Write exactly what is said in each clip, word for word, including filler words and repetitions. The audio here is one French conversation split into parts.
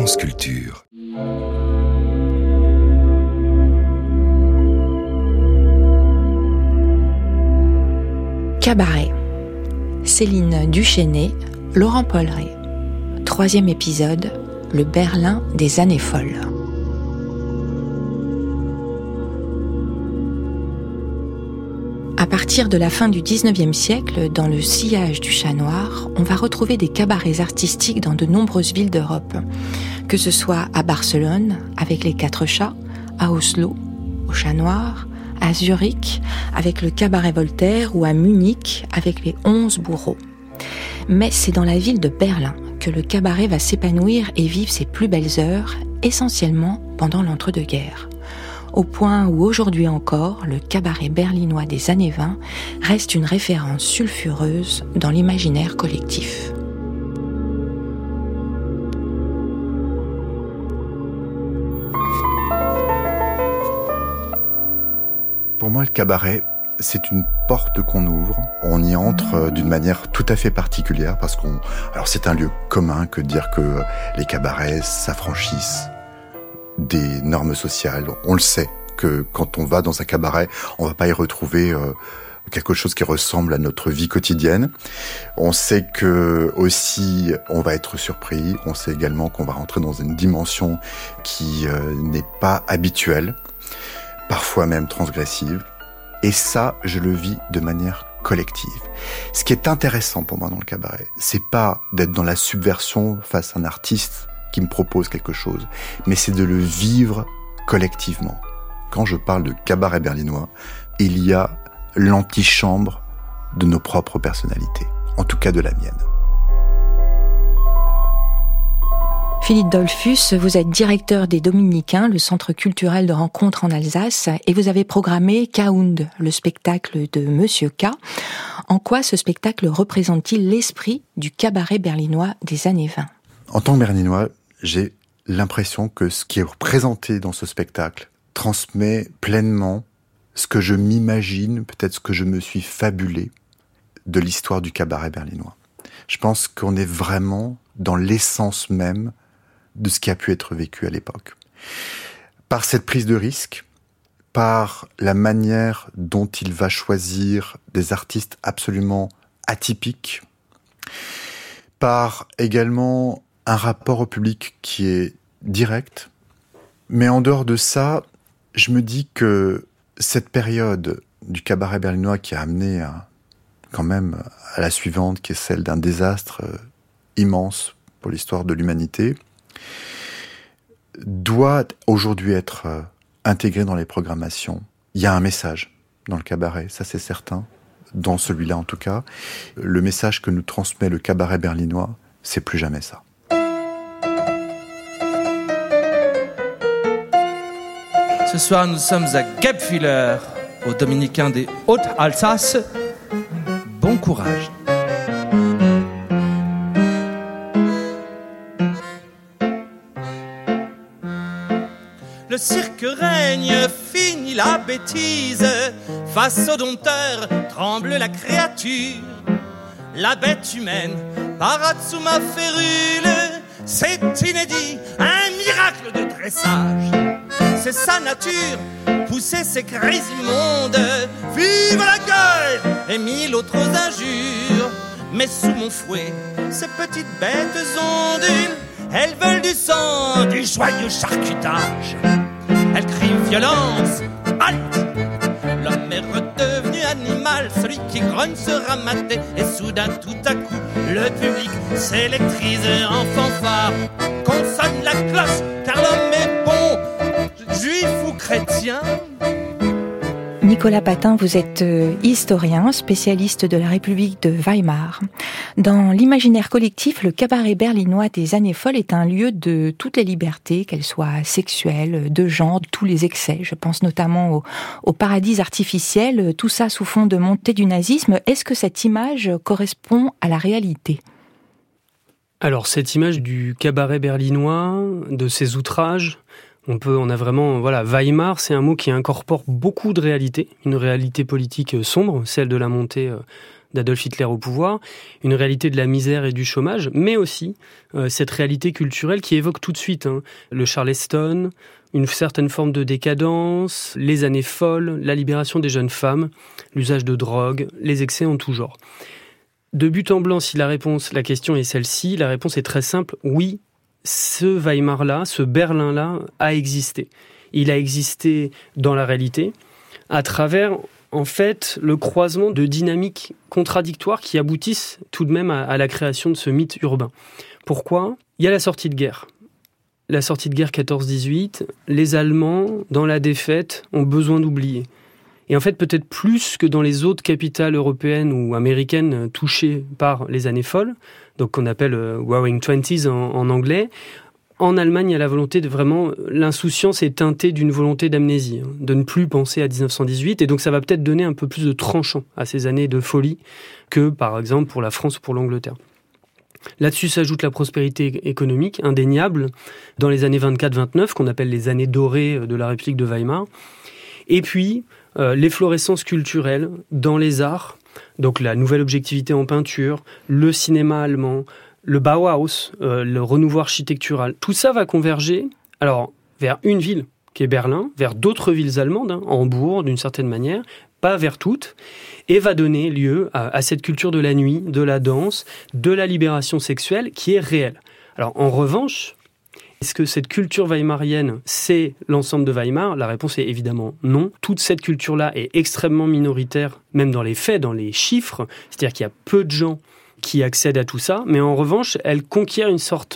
France Culture. Cabaret. Céline Duchesnay, Laurent Polleret. Troisième épisode, le Berlin des années folles. À partir de la fin du dix-neuvième siècle, dans le sillage du Chat Noir, on va retrouver des cabarets artistiques dans de nombreuses villes d'Europe. Que ce soit à Barcelone, avec les Quatre Chats, à Oslo, au Chat Noir, à Zurich, avec le Cabaret Voltaire, ou à Munich, avec les Onze Bourreaux. Mais c'est dans la ville de Berlin que le cabaret va s'épanouir et vivre ses plus belles heures, essentiellement pendant l'entre-deux-guerres. Au point où aujourd'hui encore, le cabaret berlinois des années vingt reste une référence sulfureuse dans l'imaginaire collectif. Pour moi, le cabaret, c'est une porte qu'on ouvre. On y entre d'une manière tout à fait particulière parce qu'on... Alors, c'est un lieu commun que de dire que les cabarets s'affranchissent des normes sociales. On le sait que quand on va dans un cabaret, on va pas y retrouver euh, quelque chose qui ressemble à notre vie quotidienne. On sait que aussi on va être surpris. On sait également qu'on va rentrer dans une dimension qui euh, n'est pas habituelle, parfois même transgressive. Et ça, je le vis de manière collective. Ce qui est intéressant pour moi dans le cabaret, c'est pas d'être dans la subversion face à un artiste qui me propose quelque chose, mais c'est de le vivre collectivement. Quand je parle de cabaret berlinois, il y a l'antichambre de nos propres personnalités, en tout cas de la mienne. Philippe Dollfus, vous êtes directeur des Dominicains, le centre culturel de rencontres en Alsace, et vous avez programmé Kaound, le spectacle de Monsieur K. En quoi ce spectacle représente-t-il l'esprit du cabaret berlinois des années vingt ? En tant que berlinois, j'ai l'impression que ce qui est représenté dans ce spectacle transmet pleinement ce que je m'imagine, peut-être ce que je me suis fabulé de l'histoire du cabaret berlinois. Je pense qu'on est vraiment dans l'essence même de ce qui a pu être vécu à l'époque. Par cette prise de risque, par la manière dont il va choisir des artistes absolument atypiques, par également un rapport au public qui est direct. Mais en dehors de ça, je me dis que cette période du cabaret berlinois qui a amené à, quand même à la suivante, qui est celle d'un désastre immense pour l'histoire de l'humanité, doit aujourd'hui être intégrée dans les programmations. Il y a un message dans le cabaret, ça c'est certain, dans celui-là en tout cas. Le message que nous transmet le cabaret berlinois, c'est plus jamais ça. Ce soir, nous sommes à Guebwiller, aux Dominicains des Hautes-Alsace. Bon courage. Le cirque règne, finit la bêtise. Face au dompteur, tremble la créature. La bête humaine parade sous ma férule. C'est inédit, un miracle de dressage. C'est sa nature, pousser ses cris immondes. Vive la gueule et mille autres injures. Mais sous mon fouet, ces petites bêtes ondulent. Elles veulent du sang, du joyeux charcutage. Elles crient violence, halte. L'homme est redevenu animal, celui qui grogne sera maté. Et soudain, tout à coup, le public s'électrise en fanfare. Qu'on sonne la cloche, car l'homme est bon, juif ou chrétien. Nicolas Patin, vous êtes historien, spécialiste de la République de Weimar. Dans l'imaginaire collectif, le cabaret berlinois des années folles est un lieu de toutes les libertés, qu'elles soient sexuelles, de genre, de tous les excès. Je pense notamment au, au paradis artificiel, tout ça sous fond de montée du nazisme. Est-ce que cette image correspond à la réalité ? Alors, cette image du cabaret berlinois, de ses outrages, On peut, on a vraiment, voilà, Weimar, c'est un mot qui incorpore beaucoup de réalités, une réalité politique sombre, celle de la montée d'Adolf Hitler au pouvoir, une réalité de la misère et du chômage, mais aussi euh, cette réalité culturelle qui évoque tout de suite hein, le Charleston, une certaine forme de décadence, les années folles, la libération des jeunes femmes, l'usage de drogue, les excès en tout genre. De but en blanc, si la réponse, la question est celle-ci, la réponse est très simple, oui, ce Weimar-là, ce Berlin-là a existé. Il a existé dans la réalité, à travers, en fait, le croisement de dynamiques contradictoires qui aboutissent tout de même à, à la création de ce mythe urbain. Pourquoi ? Il y a la sortie de guerre. La sortie de guerre quatorze dix-huit, les Allemands, dans la défaite, ont besoin d'oublier. Et en fait, peut-être plus que dans les autres capitales européennes ou américaines touchées par les années folles, donc qu'on appelle euh, Roaring Twenties en, en anglais, en Allemagne, il y a la volonté de vraiment... L'insouciance est teintée d'une volonté d'amnésie, hein, de ne plus penser à dix-neuf cent dix-huit, et donc ça va peut-être donner un peu plus de tranchant à ces années de folie que, par exemple, pour la France ou pour l'Angleterre. Là-dessus s'ajoute la prospérité économique indéniable dans les années vingt-quatre vingt-neuf, qu'on appelle les années dorées de la République de Weimar. Et puis, euh, l'efflorescence culturelle dans les arts, donc la nouvelle objectivité en peinture, le cinéma allemand, le Bauhaus, euh, le renouveau architectural. Tout ça va converger alors, vers une ville qui est Berlin, vers d'autres villes allemandes, hein, Hambourg d'une certaine manière, pas vers toutes, et va donner lieu à, à cette culture de la nuit, de la danse, de la libération sexuelle qui est réelle. Alors en revanche, est-ce que cette culture weimarienne, c'est l'ensemble de Weimar ? La réponse est évidemment non. Toute cette culture-là est extrêmement minoritaire, même dans les faits, dans les chiffres, c'est-à-dire qu'il y a peu de gens qui accèdent à tout ça, mais en revanche, elle conquiert une sorte,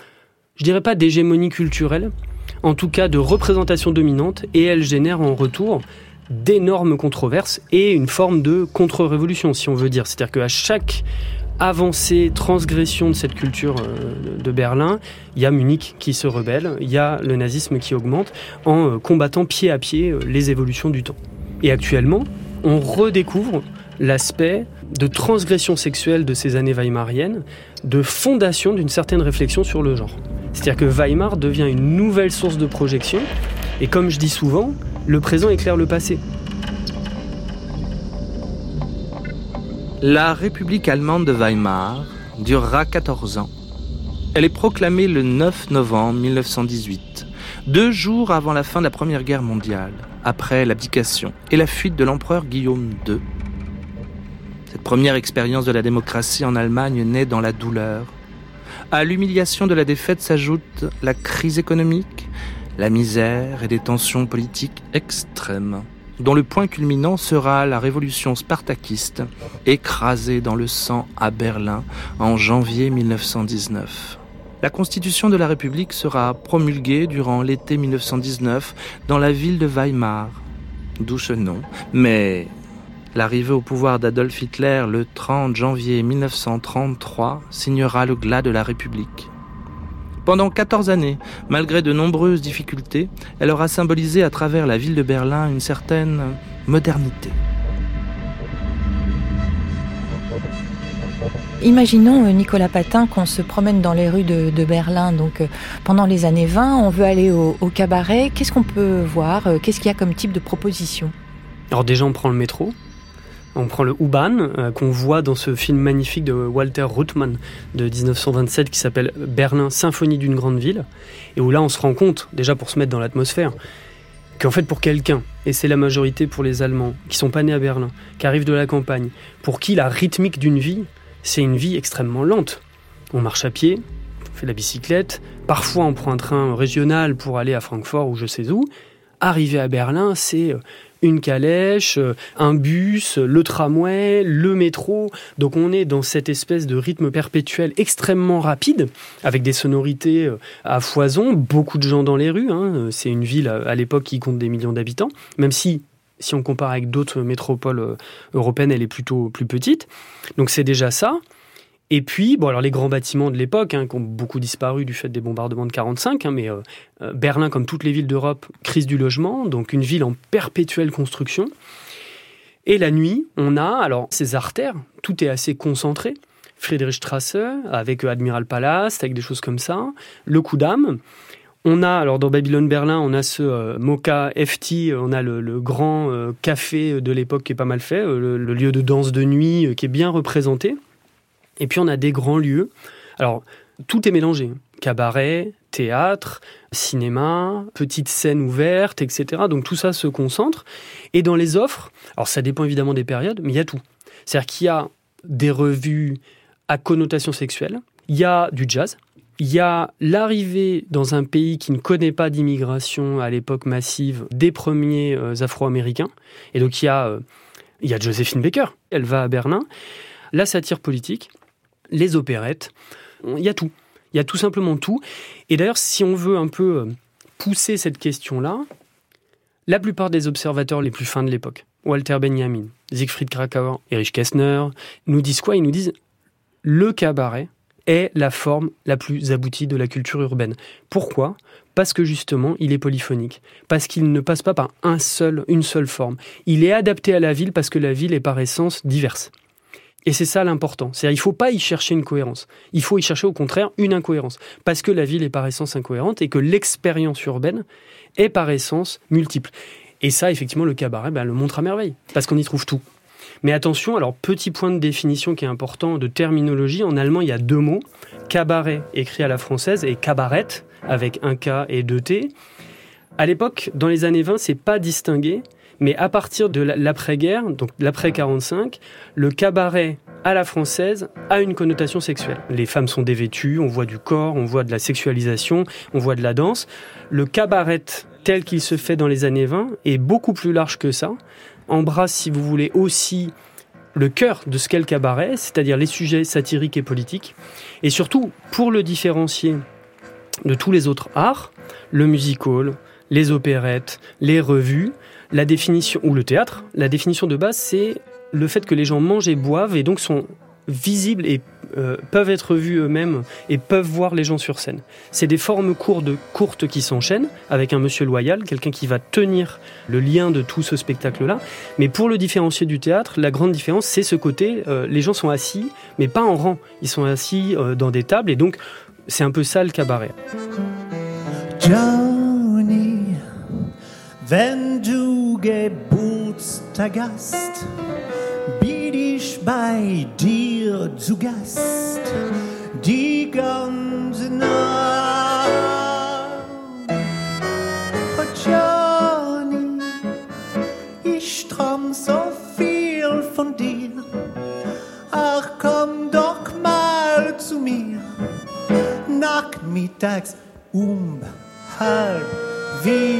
je dirais pas d'hégémonie culturelle, en tout cas de représentation dominante, et elle génère en retour d'énormes controverses et une forme de contre-révolution, si on veut dire. C'est-à-dire qu'à chaque avancée, transgression de cette culture de Berlin, il y a Munich qui se rebelle, il y a le nazisme qui augmente en combattant pied à pied les évolutions du temps. Et actuellement, on redécouvre l'aspect de transgression sexuelle de ces années weimariennes, de fondation d'une certaine réflexion sur le genre. C'est-à-dire que Weimar devient une nouvelle source de projection, et comme je dis souvent, le présent éclaire le passé. La République allemande de Weimar durera quatorze ans. Elle est proclamée le neuf novembre mille neuf cent dix-huit, deux jours avant la fin de la Première Guerre mondiale, après l'abdication et la fuite de l'empereur Guillaume deux. Cette première expérience de la démocratie en Allemagne naît dans la douleur. À l'humiliation de la défaite s'ajoute la crise économique, la misère et des tensions politiques extrêmes, dont le point culminant sera la révolution spartakiste, écrasée dans le sang à Berlin en janvier mille neuf cent dix-neuf. La Constitution de la République sera promulguée durant l'été mille neuf cent dix-neuf dans la ville de Weimar, d'où ce nom, mais l'arrivée au pouvoir d'Adolf Hitler le trente janvier mille neuf cent trente-trois signera le glas de la République. Pendant quatorze années, malgré de nombreuses difficultés, elle aura symbolisé à travers la ville de Berlin une certaine modernité. Imaginons, Nicolas Patin, qu'on se promène dans les rues de, de Berlin. Donc, euh, pendant les années vingt, on veut aller au, au cabaret. Qu'est-ce qu'on peut voir ? Qu'est-ce qu'il y a comme type de proposition ? Alors déjà, on prend le métro. On prend le U-Bahn, euh, qu'on voit dans ce film magnifique de Walter Ruttmann de dix-neuf cent vingt-sept qui s'appelle Berlin, symphonie d'une grande ville, et où là on se rend compte, déjà pour se mettre dans l'atmosphère, qu'en fait pour quelqu'un, et c'est la majorité pour les Allemands, qui sont pas nés à Berlin, qui arrivent de la campagne, pour qui la rythmique d'une vie, c'est une vie extrêmement lente. On marche à pied, on fait de la bicyclette, parfois on prend un train régional pour aller à Francfort ou je sais où. Arriver à Berlin, c'est une calèche, un bus, le tramway, le métro. Donc on est dans cette espèce de rythme perpétuel extrêmement rapide, avec des sonorités à foison, beaucoup de gens dans les rues. Hein. C'est une ville à l'époque qui compte des millions d'habitants, même si, si on compare avec d'autres métropoles européennes, elle est plutôt plus petite. Donc c'est déjà ça. Et puis, bon, alors les grands bâtiments de l'époque, hein, qui ont beaucoup disparu du fait des bombardements de quarante-cinq, hein, mais euh, euh, Berlin, comme toutes les villes d'Europe, crise du logement, donc une ville en perpétuelle construction. Et la nuit, on a alors ces artères, tout est assez concentré. Friedrichstrasse, avec euh, Admiral Palast, avec des choses comme ça, le Kudamm. On a, alors dans Babylone Berlin, on a ce euh, Mocha F T, on a le, le grand euh, café de l'époque qui est pas mal fait, euh, le, le lieu de danse de nuit euh, qui est bien représenté. Et puis on a des grands lieux. Alors, tout est mélangé. Cabaret, théâtre, cinéma, petites scènes ouvertes, et cetera. Donc tout ça se concentre. Et dans les offres, alors ça dépend évidemment des périodes, mais il y a tout. C'est-à-dire qu'il y a des revues à connotation sexuelle, il y a du jazz, il y a l'arrivée dans un pays qui ne connaît pas d'immigration à l'époque massive des premiers euh, Afro-Américains. Et donc il y a, euh, il y a Joséphine Baker, elle va à Berlin, la satire politique, les opérettes, il y a tout. Il y a tout simplement tout. Et d'ailleurs, si on veut un peu pousser cette question-là, la plupart des observateurs les plus fins de l'époque, Walter Benjamin, Siegfried Kracauer, Erich Kästner, nous disent quoi ? Ils nous disent « le cabaret est la forme la plus aboutie de la culture urbaine ». Pourquoi ? Parce que justement, il est polyphonique. Parce qu'il ne passe pas par un seul, une seule forme. Il est adapté à la ville parce que la ville est par essence diverse. Et c'est ça l'important. C'est-à-dire, il ne faut pas y chercher une cohérence. Il faut y chercher au contraire une incohérence. Parce que la ville est par essence incohérente et que l'expérience urbaine est par essence multiple. Et ça, effectivement, le cabaret ben, le montre à merveille. Parce qu'on y trouve tout. Mais attention, alors petit point de définition qui est important, de terminologie. En allemand, il y a deux mots. Cabaret, écrit à la française, et cabaret, avec un K et deux T. À l'époque, dans les années vingt, c'est pas distingué. Mais à partir de l'après-guerre, donc l'après quarante-cinq, le cabaret à la française a une connotation sexuelle. Les femmes sont dévêtues, on voit du corps, on voit de la sexualisation, on voit de la danse. Le cabaret tel qu'il se fait dans les années vingt est beaucoup plus large que ça, embrasse, si vous voulez, aussi le cœur de ce qu'est le cabaret, c'est-à-dire les sujets satiriques et politiques. Et surtout, pour le différencier de tous les autres arts, le music-hall, les opérettes, les revues, la définition, ou le théâtre, la définition de base, c'est le fait que les gens mangent et boivent et donc sont visibles et euh, peuvent être vus eux-mêmes et peuvent voir les gens sur scène. C'est des formes courtes, courtes qui s'enchaînent avec un monsieur loyal, quelqu'un qui va tenir le lien de tout ce spectacle-là. Mais pour le différencier du théâtre, la grande différence, c'est ce côté, euh, les gens sont assis, mais pas en rang. Ils sont assis euh, dans des tables et donc c'est un peu ça le cabaret. Johnny, wenn du Geburtstag hast, bin ich bei dir zu Gast, die ganze Nacht. Oh Johnny, ich träum so viel von dir, ach komm doch mal zu mir, nachmittags um halb wie.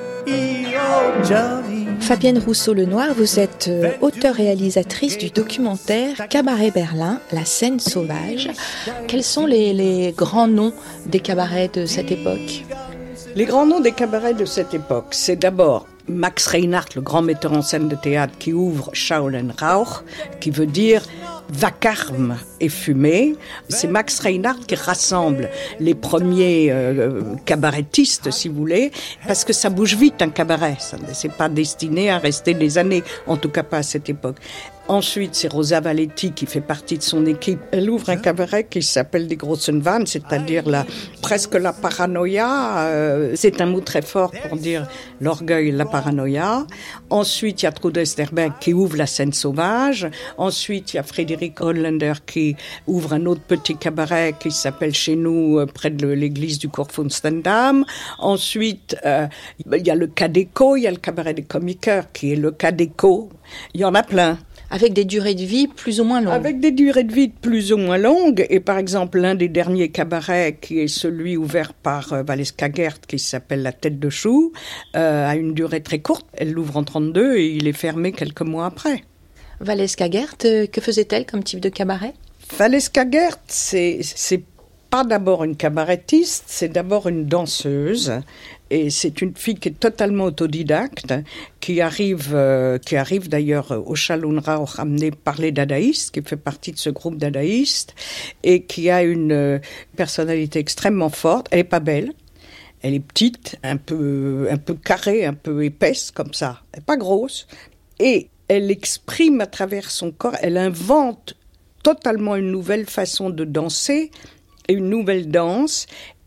Fabienne Rousseau-Lenoir, vous êtes auteure-réalisatrice du documentaire Cabaret Berlin, la scène sauvage. Quels sont les, les grands noms des cabarets de cette époque ? Les grands noms des cabarets de cette époque, c'est d'abord Max Reinhardt, le grand metteur en scène de théâtre qui ouvre Schall und Rauch, qui veut dire vacarme et fumée. C'est Max Reinhardt qui rassemble les premiers euh, cabarettistes, si vous voulez, parce que ça bouge vite un cabaret. Ça, c'est pas destiné à rester des années, en tout cas pas à cette époque. Ensuite, c'est Rosa Valetti qui fait partie de son équipe. Elle ouvre un cabaret qui s'appelle Die Großen Wahn, c'est-à-dire la, presque la paranoïa. Euh, c'est un mot très fort pour dire l'orgueil, la paranoïa. Ensuite, il y a Trude Esterberg qui ouvre la scène sauvage. Ensuite, il y a Frédéric Holländer qui ouvre un autre petit cabaret qui s'appelle chez nous, euh, près de l'église du Kurfürstendamm. Ensuite, euh, il y a le Cadeco, il y a le cabaret des comiqueurs qui est le Cadeco. Il y en a plein. Avec des durées de vie plus ou moins longues. Avec des durées de vie plus ou moins longues. Et par exemple, l'un des derniers cabarets, qui est celui ouvert par euh, Valeska Gert, qui s'appelle La Tête de Chou, euh, a une durée très courte. Elle l'ouvre en trente-deux et il est fermé quelques mois après. Valeska Gert, euh, que faisait-elle comme type de cabaret ? Valeska Gert, c'est, c'est pas d'abord une cabarettiste, c'est d'abord une danseuse. Et c'est une fille qui est totalement autodidacte, qui arrive, euh, qui arrive d'ailleurs au Schall und Rauch amenée par les dadaïstes, qui fait partie de ce groupe dadaïste, et qui a une euh, personnalité extrêmement forte. Elle est pas belle, elle est petite, un peu, un peu carrée, un peu épaisse comme ça. Elle est pas grosse, et elle exprime à travers son corps, elle invente totalement une nouvelle façon de danser, et une nouvelle danse.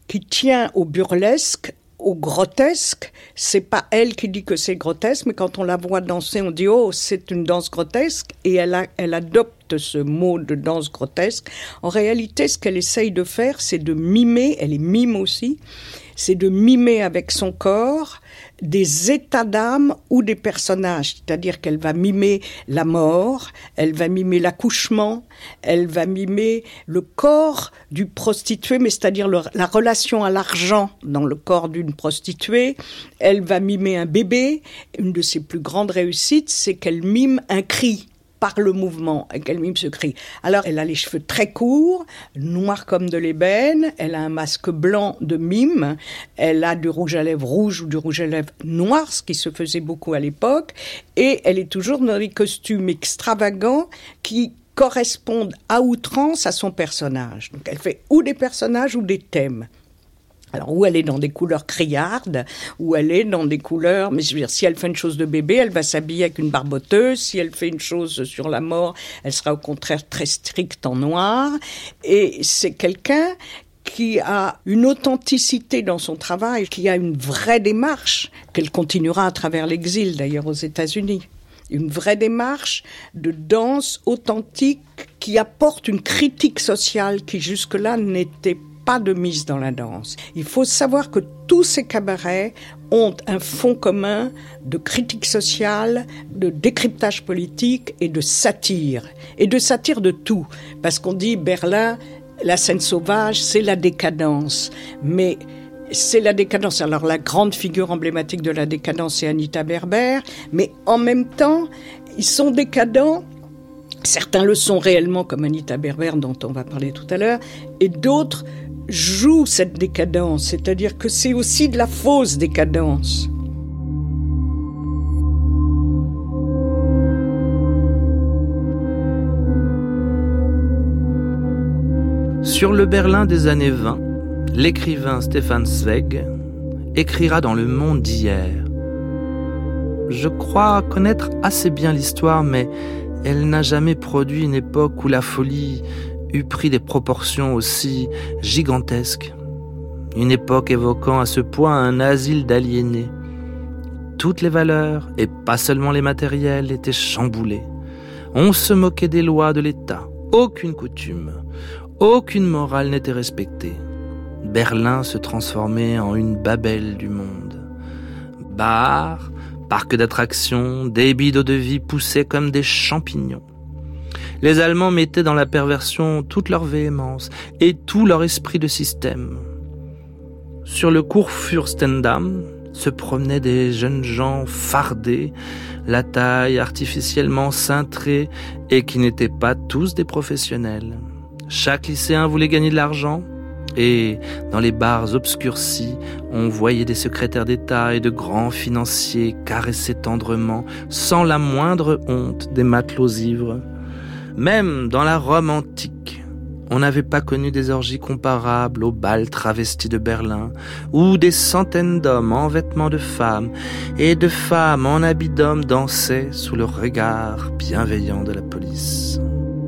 qui tient au burlesque, au grotesque. C'est pas elle qui dit que c'est grotesque, mais quand on la voit danser, on dit « Oh, c'est une danse grotesque » et elle, a, elle adopte ce mot de danse grotesque. En réalité, ce qu'elle essaye de faire, c'est de mimer, elle est mime aussi, c'est de mimer avec son corps des états d'âme ou des personnages. C'est-à-dire qu'elle va mimer la mort, elle va mimer l'accouchement, elle va mimer le corps du prostitué, mais c'est-à-dire le, la relation à l'argent dans le corps d'une prostituée. Elle va mimer un bébé. Une de ses plus grandes réussites, c'est qu'elle mime un cri par le mouvement, et qu'elle mime ce cri. Alors, elle a les cheveux très courts, noirs comme de l'ébène, elle a un masque blanc de mime, elle a du rouge à lèvres rouge ou du rouge à lèvres noir, ce qui se faisait beaucoup à l'époque, et elle est toujours dans des costumes extravagants qui correspondent à outrance à son personnage. Donc, elle fait ou des personnages ou des thèmes. Alors, où elle est dans des couleurs criardes, où elle est dans des couleurs... Mais je veux dire, si elle fait une chose de bébé, elle va s'habiller avec une barboteuse. Si elle fait une chose sur la mort, elle sera au contraire très stricte en noir. Et c'est quelqu'un qui a une authenticité dans son travail, qui a une vraie démarche, qu'elle continuera à travers l'exil, d'ailleurs, aux États-Unis. Une vraie démarche de danse authentique qui apporte une critique sociale qui jusque-là n'était pas pas de mise dans la danse. Il faut savoir que tous ces cabarets ont un fond commun de critique sociale, de décryptage politique et de satire. Et de satire de tout. Parce qu'on dit Berlin, la scène sauvage, c'est la décadence. Mais c'est la décadence. Alors la grande figure emblématique de la décadence, c'est Anita Berber. Mais en même temps, ils sont décadents. Certains le sont réellement, comme Anita Berber, dont on va parler tout à l'heure. Et d'autres joue cette décadence, c'est-à-dire que c'est aussi de la fausse décadence. Sur le Berlin des années vingt, l'écrivain Stefan Zweig écrira dans Le Monde d'hier. Je crois connaître assez bien l'histoire, mais elle n'a jamais produit une époque où la folie eût pris des proportions aussi gigantesques. Une époque évoquant à ce point un asile d'aliénés. Toutes les valeurs, et pas seulement les matérielles, étaient chamboulées. On se moquait des lois de l'État. Aucune coutume, aucune morale n'était respectée. Berlin se transformait en une Babel du monde. Bars, parcs d'attractions, débits d'eau de vie poussaient comme des champignons. Les Allemands mettaient dans la perversion toute leur véhémence et tout leur esprit de système. Sur le Kurfürstendamm se promenaient des jeunes gens fardés, la taille artificiellement cintrée et qui n'étaient pas tous des professionnels. Chaque lycéen voulait gagner de l'argent et dans les bars obscurcis, on voyait des secrétaires d'État et de grands financiers caresser tendrement, sans la moindre honte, des matelots ivres. Même dans la Rome antique, on n'avait pas connu des orgies comparables aux bals travestis de Berlin, où des centaines d'hommes en vêtements de femmes et de femmes en habits d'hommes dansaient sous le regard bienveillant de la police.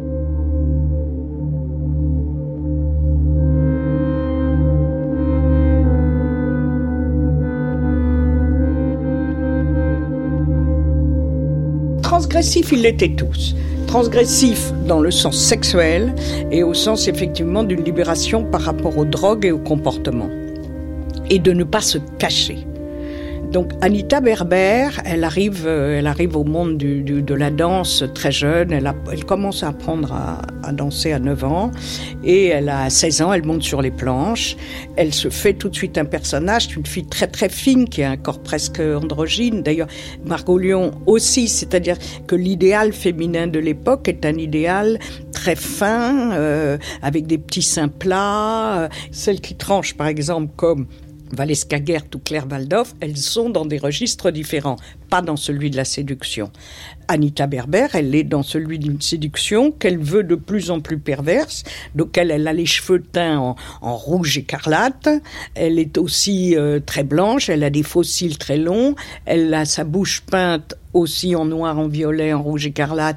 Transgressifs, ils l'étaient tous. Transgressif dans le sens sexuel et au sens effectivement d'une libération par rapport aux drogues et au comportement. Et de ne pas se cacher. Donc Anita Berber, elle arrive, elle arrive au monde du, du, de la danse très jeune. Elle, a, elle commence à apprendre à, à danser à neuf ans. Et elle a seize ans, elle monte sur les planches. Elle se fait tout de suite un personnage. C'est une fille très très fine qui a un corps presque androgyne. D'ailleurs, Margot Lion aussi. C'est-à-dire que l'idéal féminin de l'époque est un idéal très fin, euh, avec des petits seins plats. Celles qui tranchent par exemple comme Valeska Gert ou Claire Waldoff, elles sont dans des registres différents, pas dans celui de la séduction. Anita Berber, elle est dans celui d'une séduction qu'elle veut de plus en plus perverse, donc elle, elle a les cheveux teints en, en rouge écarlate, elle est aussi euh, très blanche, elle a des faux cils très longs, elle a sa bouche peinte aussi en noir, en violet, en rouge écarlate,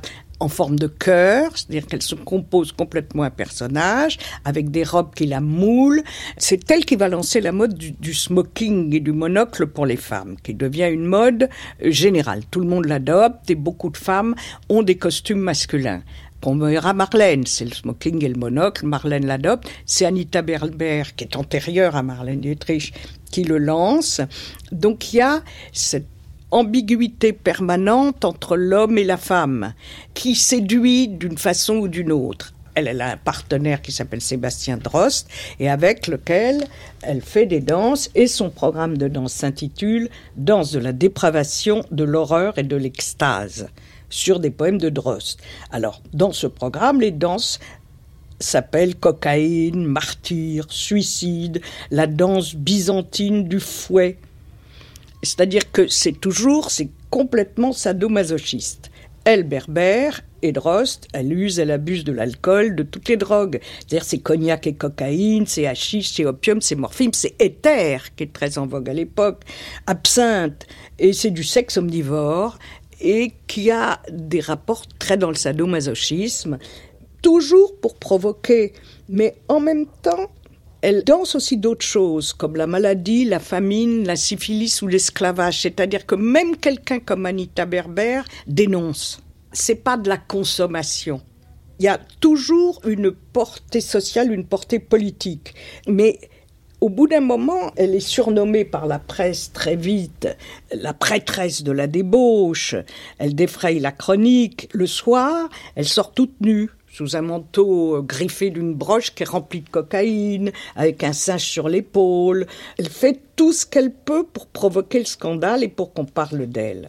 en forme de cœur, c'est-à-dire qu'elle se compose complètement un personnage, avec des robes qui la moulent. C'est elle qui va lancer la mode du, du smoking et du monocle pour les femmes, qui devient une mode générale. Tout le monde l'adopte et beaucoup de femmes ont des costumes masculins. On verra Marlène, c'est le smoking et le monocle, Marlène l'adopte, c'est Anita Berber, qui est antérieure à Marlène Dietrich, qui le lance. Donc il y a cette ambiguïté permanente entre l'homme et la femme, qui séduit d'une façon ou d'une autre. Elle, elle a un partenaire qui s'appelle Sébastien Drost, et avec lequel elle fait des danses, et son programme de danse s'intitule « Danse de la dépravation, de l'horreur et de l'extase », sur des poèmes de Drost. Alors, dans ce programme, les danses s'appellent cocaïne, martyr, suicide, la danse byzantine du fouet. C'est-à-dire que c'est toujours, c'est complètement sadomasochiste. Elle, Berber, et Drost, elle use, elle abuse de l'alcool, de toutes les drogues. C'est-à-dire c'est cognac et cocaïne, c'est hashish, c'est opium, c'est morphine, c'est éther, qui est très en vogue à l'époque, absinthe, et c'est du sexe omnivore, et qui a des rapports très dans le sadomasochisme, toujours pour provoquer, mais en même temps, elle danse aussi d'autres choses, comme la maladie, la famine, la syphilis ou l'esclavage. C'est-à-dire que même quelqu'un comme Anita Berber dénonce. C'est pas de la consommation. Il y a toujours une portée sociale, une portée politique. Mais au bout d'un moment, elle est surnommée par la presse très vite la prêtresse de la débauche. Elle défraye la chronique. Le soir, elle sort toute nue, sous un manteau griffé d'une broche qui est remplie de cocaïne, avec un singe sur l'épaule. Elle fait tout ce qu'elle peut pour provoquer le scandale et pour qu'on parle d'elle.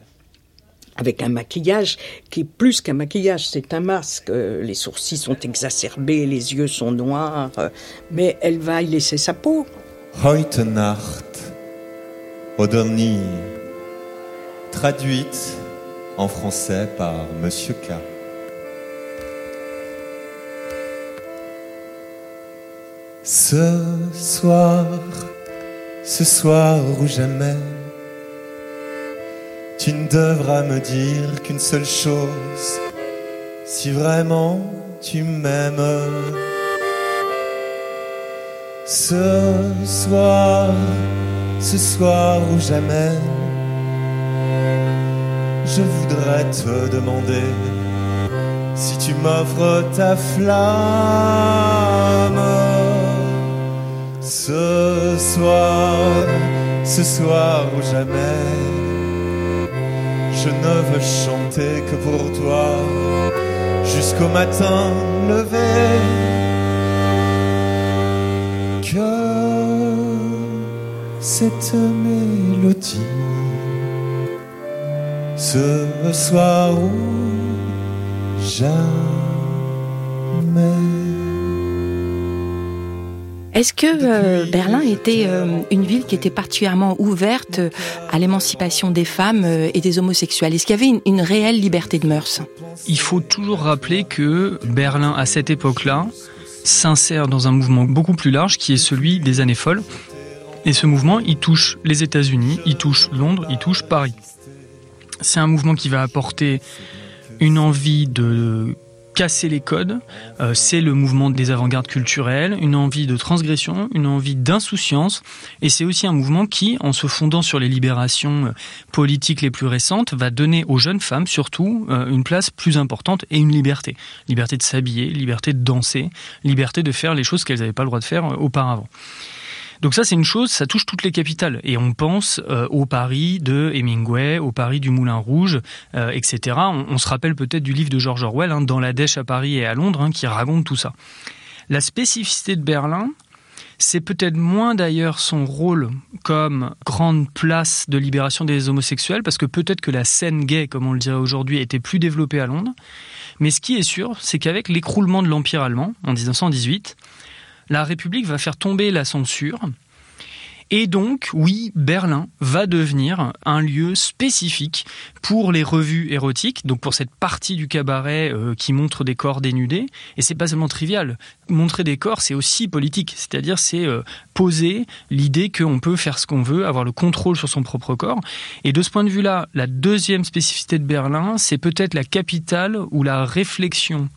Avec un maquillage qui est plus qu'un maquillage, c'est un masque. Les sourcils sont exacerbés, les yeux sont noirs, mais elle va y laisser sa peau. Heute Nacht oder nie, traduite en français par Monsieur K. Ce soir, ce soir ou jamais, tu ne devras me dire qu'une seule chose, si vraiment tu m'aimes. Ce soir, ce soir ou jamais, je voudrais te demander si tu m'offres ta flamme. Ce soir, ce soir ou jamais, je ne veux chanter que pour toi jusqu'au matin levé. Que cette mélodie, ce soir ou jamais. Est-ce que euh, Berlin était euh, une ville qui était particulièrement ouverte à l'émancipation des femmes euh, et des homosexuels ? Est-ce qu'il y avait une, une réelle liberté de mœurs ? Il faut toujours rappeler que Berlin, à cette époque-là, s'insère dans un mouvement beaucoup plus large qui est celui des années folles. Et ce mouvement, il touche les États-Unis, il touche Londres, il touche Paris. C'est un mouvement qui va apporter une envie de casser les codes. Euh, c'est le mouvement des avant-gardes culturelles, une envie de transgression, une envie d'insouciance. Et c'est aussi un mouvement qui, en se fondant sur les libérations politiques les plus récentes, va donner aux jeunes femmes, surtout, euh, une place plus importante et une liberté. Liberté de s'habiller, liberté de danser, liberté de faire les choses qu'elles n'avaient pas le droit de faire euh, auparavant. Donc ça, c'est une chose, ça touche toutes les capitales. Et on pense euh, au Paris de Hemingway, au Paris du Moulin Rouge, euh, et cetera. On, on se rappelle peut-être du livre de George Orwell, hein, Dans la Dèche à Paris et à Londres, hein, qui raconte tout ça. La spécificité de Berlin, c'est peut-être moins d'ailleurs son rôle comme grande place de libération des homosexuels, parce que peut-être que la scène gay, comme on le dirait aujourd'hui, était plus développée à Londres. Mais ce qui est sûr, c'est qu'avec l'écroulement de l'Empire allemand, en dix-neuf cent dix-huit, la République va faire tomber la censure Et donc, oui, Berlin va devenir un lieu spécifique pour les revues érotiques, donc pour cette partie du cabaret euh, qui montre des corps dénudés. Et c'est pas seulement trivial. Montrer des corps, c'est aussi politique. C'est-à-dire, c'est euh, poser l'idée qu'on peut faire ce qu'on veut, avoir le contrôle sur son propre corps. Et de ce point de vue-là, la deuxième spécificité de Berlin, c'est peut-être la capitale où la réflexion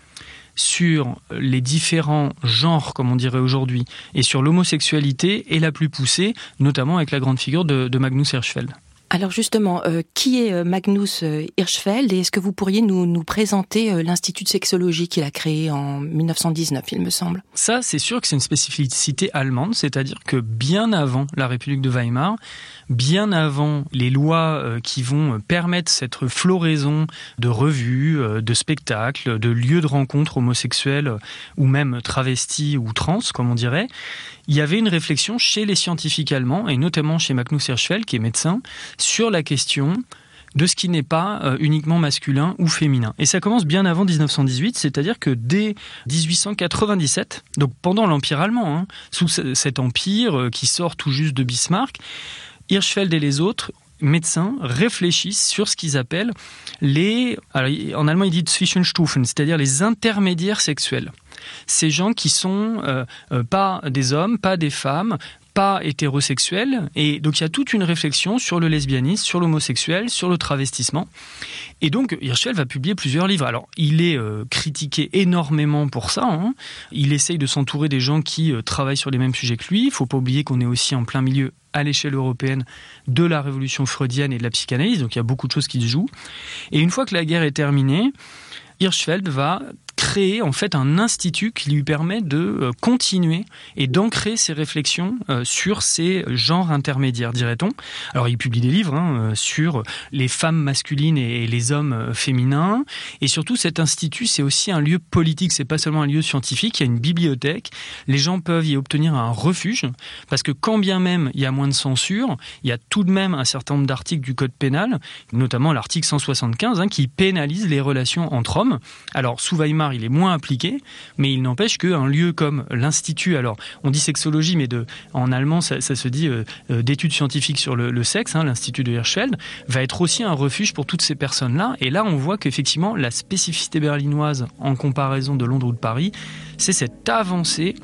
sur les différents genres, comme on dirait aujourd'hui, et sur l'homosexualité est la plus poussée, notamment avec la grande figure de, de Magnus Hirschfeld. Alors justement, euh, qui est Magnus Hirschfeld et est-ce que vous pourriez nous, nous présenter euh, l'Institut de sexologie qu'il a créé en dix-neuf cent dix-neuf, il me semble? Ça, c'est sûr que c'est une spécificité allemande, c'est-à-dire que bien avant la République de Weimar, bien avant les lois euh, qui vont permettre cette floraison de revues, euh, de spectacles, de lieux de rencontres homosexuels euh, ou même travestis ou trans, comme on dirait, il y avait une réflexion chez les scientifiques allemands, et notamment chez Magnus Hirschfeld, qui est médecin, sur la question de ce qui n'est pas euh, uniquement masculin ou féminin. Et ça commence bien avant dix-neuf cent dix-huit, c'est-à-dire que dès dix-huit cent quatre-vingt-dix-sept, donc pendant l'Empire allemand, hein, sous c- cet empire euh, qui sort tout juste de Bismarck, Hirschfeld et les autres médecins réfléchissent sur ce qu'ils appellent les... Alors, en allemand, ils disent Zwischenstufen, c'est-à-dire les intermédiaires sexuels. Ces gens qui sont euh, euh, pas des hommes, pas des femmes, pas hétérosexuels. Et donc, il y a toute une réflexion sur le lesbianisme, sur l'homosexuel, sur le travestissement. Et donc, Hirschfeld va publier plusieurs livres. Alors, il est euh, critiqué énormément pour ça. Hein. Il essaye de s'entourer des gens qui euh, travaillent sur les mêmes sujets que lui. Il ne faut pas oublier qu'on est aussi en plein milieu, à l'échelle européenne, de la révolution freudienne et de la psychanalyse. Donc, il y a beaucoup de choses qui se jouent. Et une fois que la guerre est terminée, Hirschfeld va créer en fait un institut qui lui permet de euh, continuer et d'ancrer ses réflexions euh, sur ces genres intermédiaires, dirait-on. Alors il publie des livres hein, sur les femmes masculines et les hommes euh, féminins, et surtout cet institut c'est aussi un lieu politique, c'est pas seulement un lieu scientifique, il y a une bibliothèque, les gens peuvent y obtenir un refuge, parce que quand bien même il y a moins de censure, il y a tout de même un certain nombre d'articles du code pénal, notamment l'article cent soixante-quinze hein, qui pénalise les relations entre hommes. Alors sous Weimar il est moins appliqué, mais il n'empêche qu'un lieu comme l'Institut, alors on dit sexologie, mais de, en allemand ça, ça se dit euh, d'études scientifiques sur le, le sexe, hein, l'Institut de Hirschfeld, va être aussi un refuge pour toutes ces personnes-là. Et là on voit qu'effectivement la spécificité berlinoise en comparaison de Londres ou de Paris, c'est cette avancée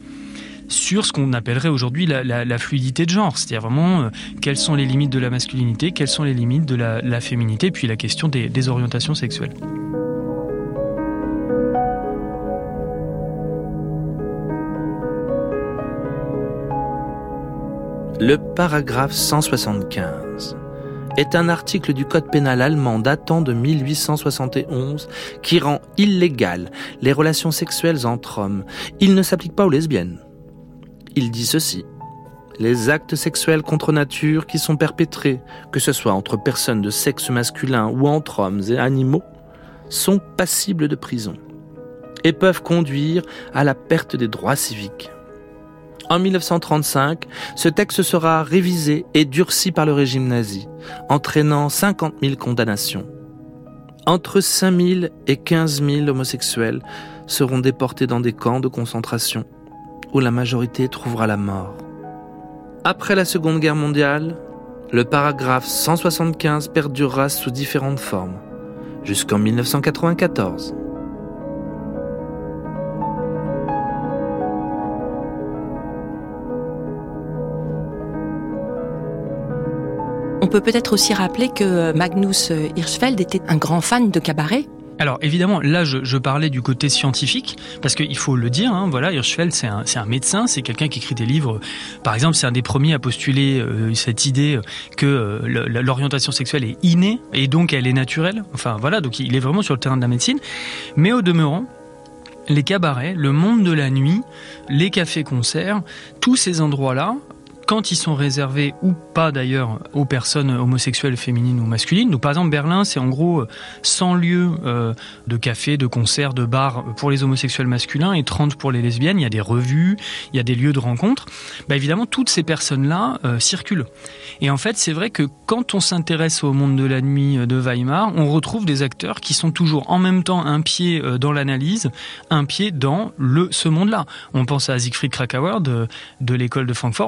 sur ce qu'on appellerait aujourd'hui la, la, la fluidité de genre, c'est-à-dire vraiment euh, quelles sont les limites de la masculinité, quelles sont les limites de la, la féminité, puis la question des, des orientations sexuelles. Le paragraphe cent soixante-quinze est un article du code pénal allemand datant de mille huit cent soixante et onze qui rend illégales les relations sexuelles entre hommes. Il ne s'applique pas aux lesbiennes. Il dit ceci: les actes sexuels contre nature qui sont perpétrés, que ce soit entre personnes de sexe masculin ou entre hommes et animaux, sont passibles de prison et peuvent conduire à la perte des droits civiques. En mille neuf cent trente-cinq, ce texte sera révisé et durci par le régime nazi, entraînant cinquante mille condamnations. Entre cinq mille et quinze mille homosexuels seront déportés dans des camps de concentration, où la majorité trouvera la mort. Après la Seconde Guerre mondiale, le paragraphe cent soixante-quinze perdurera sous différentes formes, jusqu'en mille neuf cent quatre-vingt-quatorze. On peut peut-être aussi rappeler que Magnus Hirschfeld était un grand fan de cabaret. Alors évidemment, là je, je parlais du côté scientifique, parce qu'il faut le dire, hein, voilà, Hirschfeld c'est un, c'est un médecin, c'est quelqu'un qui écrit des livres. Par exemple, c'est un des premiers à postuler euh, cette idée que euh, l'orientation sexuelle est innée et donc elle est naturelle. Enfin voilà, donc il est vraiment sur le terrain de la médecine. Mais au demeurant, les cabarets, le monde de la nuit, les cafés-concerts, tous ces endroits-là, quand ils sont réservés ou pas d'ailleurs aux personnes homosexuelles, féminines ou masculines. Donc par exemple Berlin, c'est en gros cent lieux euh, de cafés, de concerts, de bars pour les homosexuels masculins et trente pour les lesbiennes. Il y a des revues, il y a des lieux de rencontre. Bah évidemment, toutes ces personnes-là euh, circulent. Et en fait, c'est vrai que quand on s'intéresse au monde de la nuit de Weimar, on retrouve des acteurs qui sont toujours en même temps un pied dans l'analyse, un pied dans le ce monde-là. On pense à Siegfried Kracauer de, de l'école de Francfort, on pense à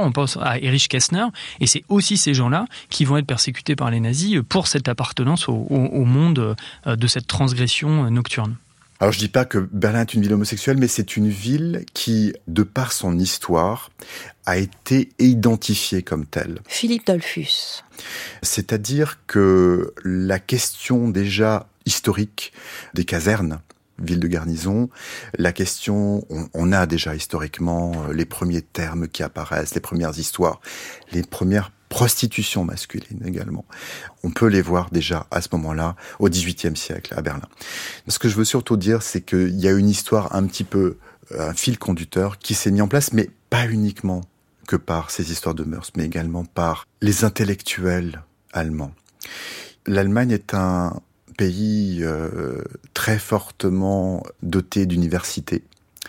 à Erich Kästner, et c'est aussi ces gens-là qui vont être persécutés par les nazis pour cette appartenance au, au, au monde de cette transgression nocturne. Alors je dis pas que Berlin est une ville homosexuelle, mais c'est une ville qui, de par son histoire, a été identifiée comme telle. Philippe Dollfuss. C'est-à-dire que la question déjà historique des casernes, ville de garnison, la question, on, on a déjà historiquement les premiers termes qui apparaissent, les premières histoires, les premières prostitution masculine également. On peut les voir déjà à ce moment-là, au dix-huitième siècle, à Berlin. Ce que je veux surtout dire, c'est qu'il y a une histoire un petit peu, un fil conducteur qui s'est mis en place, mais pas uniquement que par ces histoires de mœurs, mais également par les intellectuels allemands. L'Allemagne est un pays euh, très fortement doté d'universités.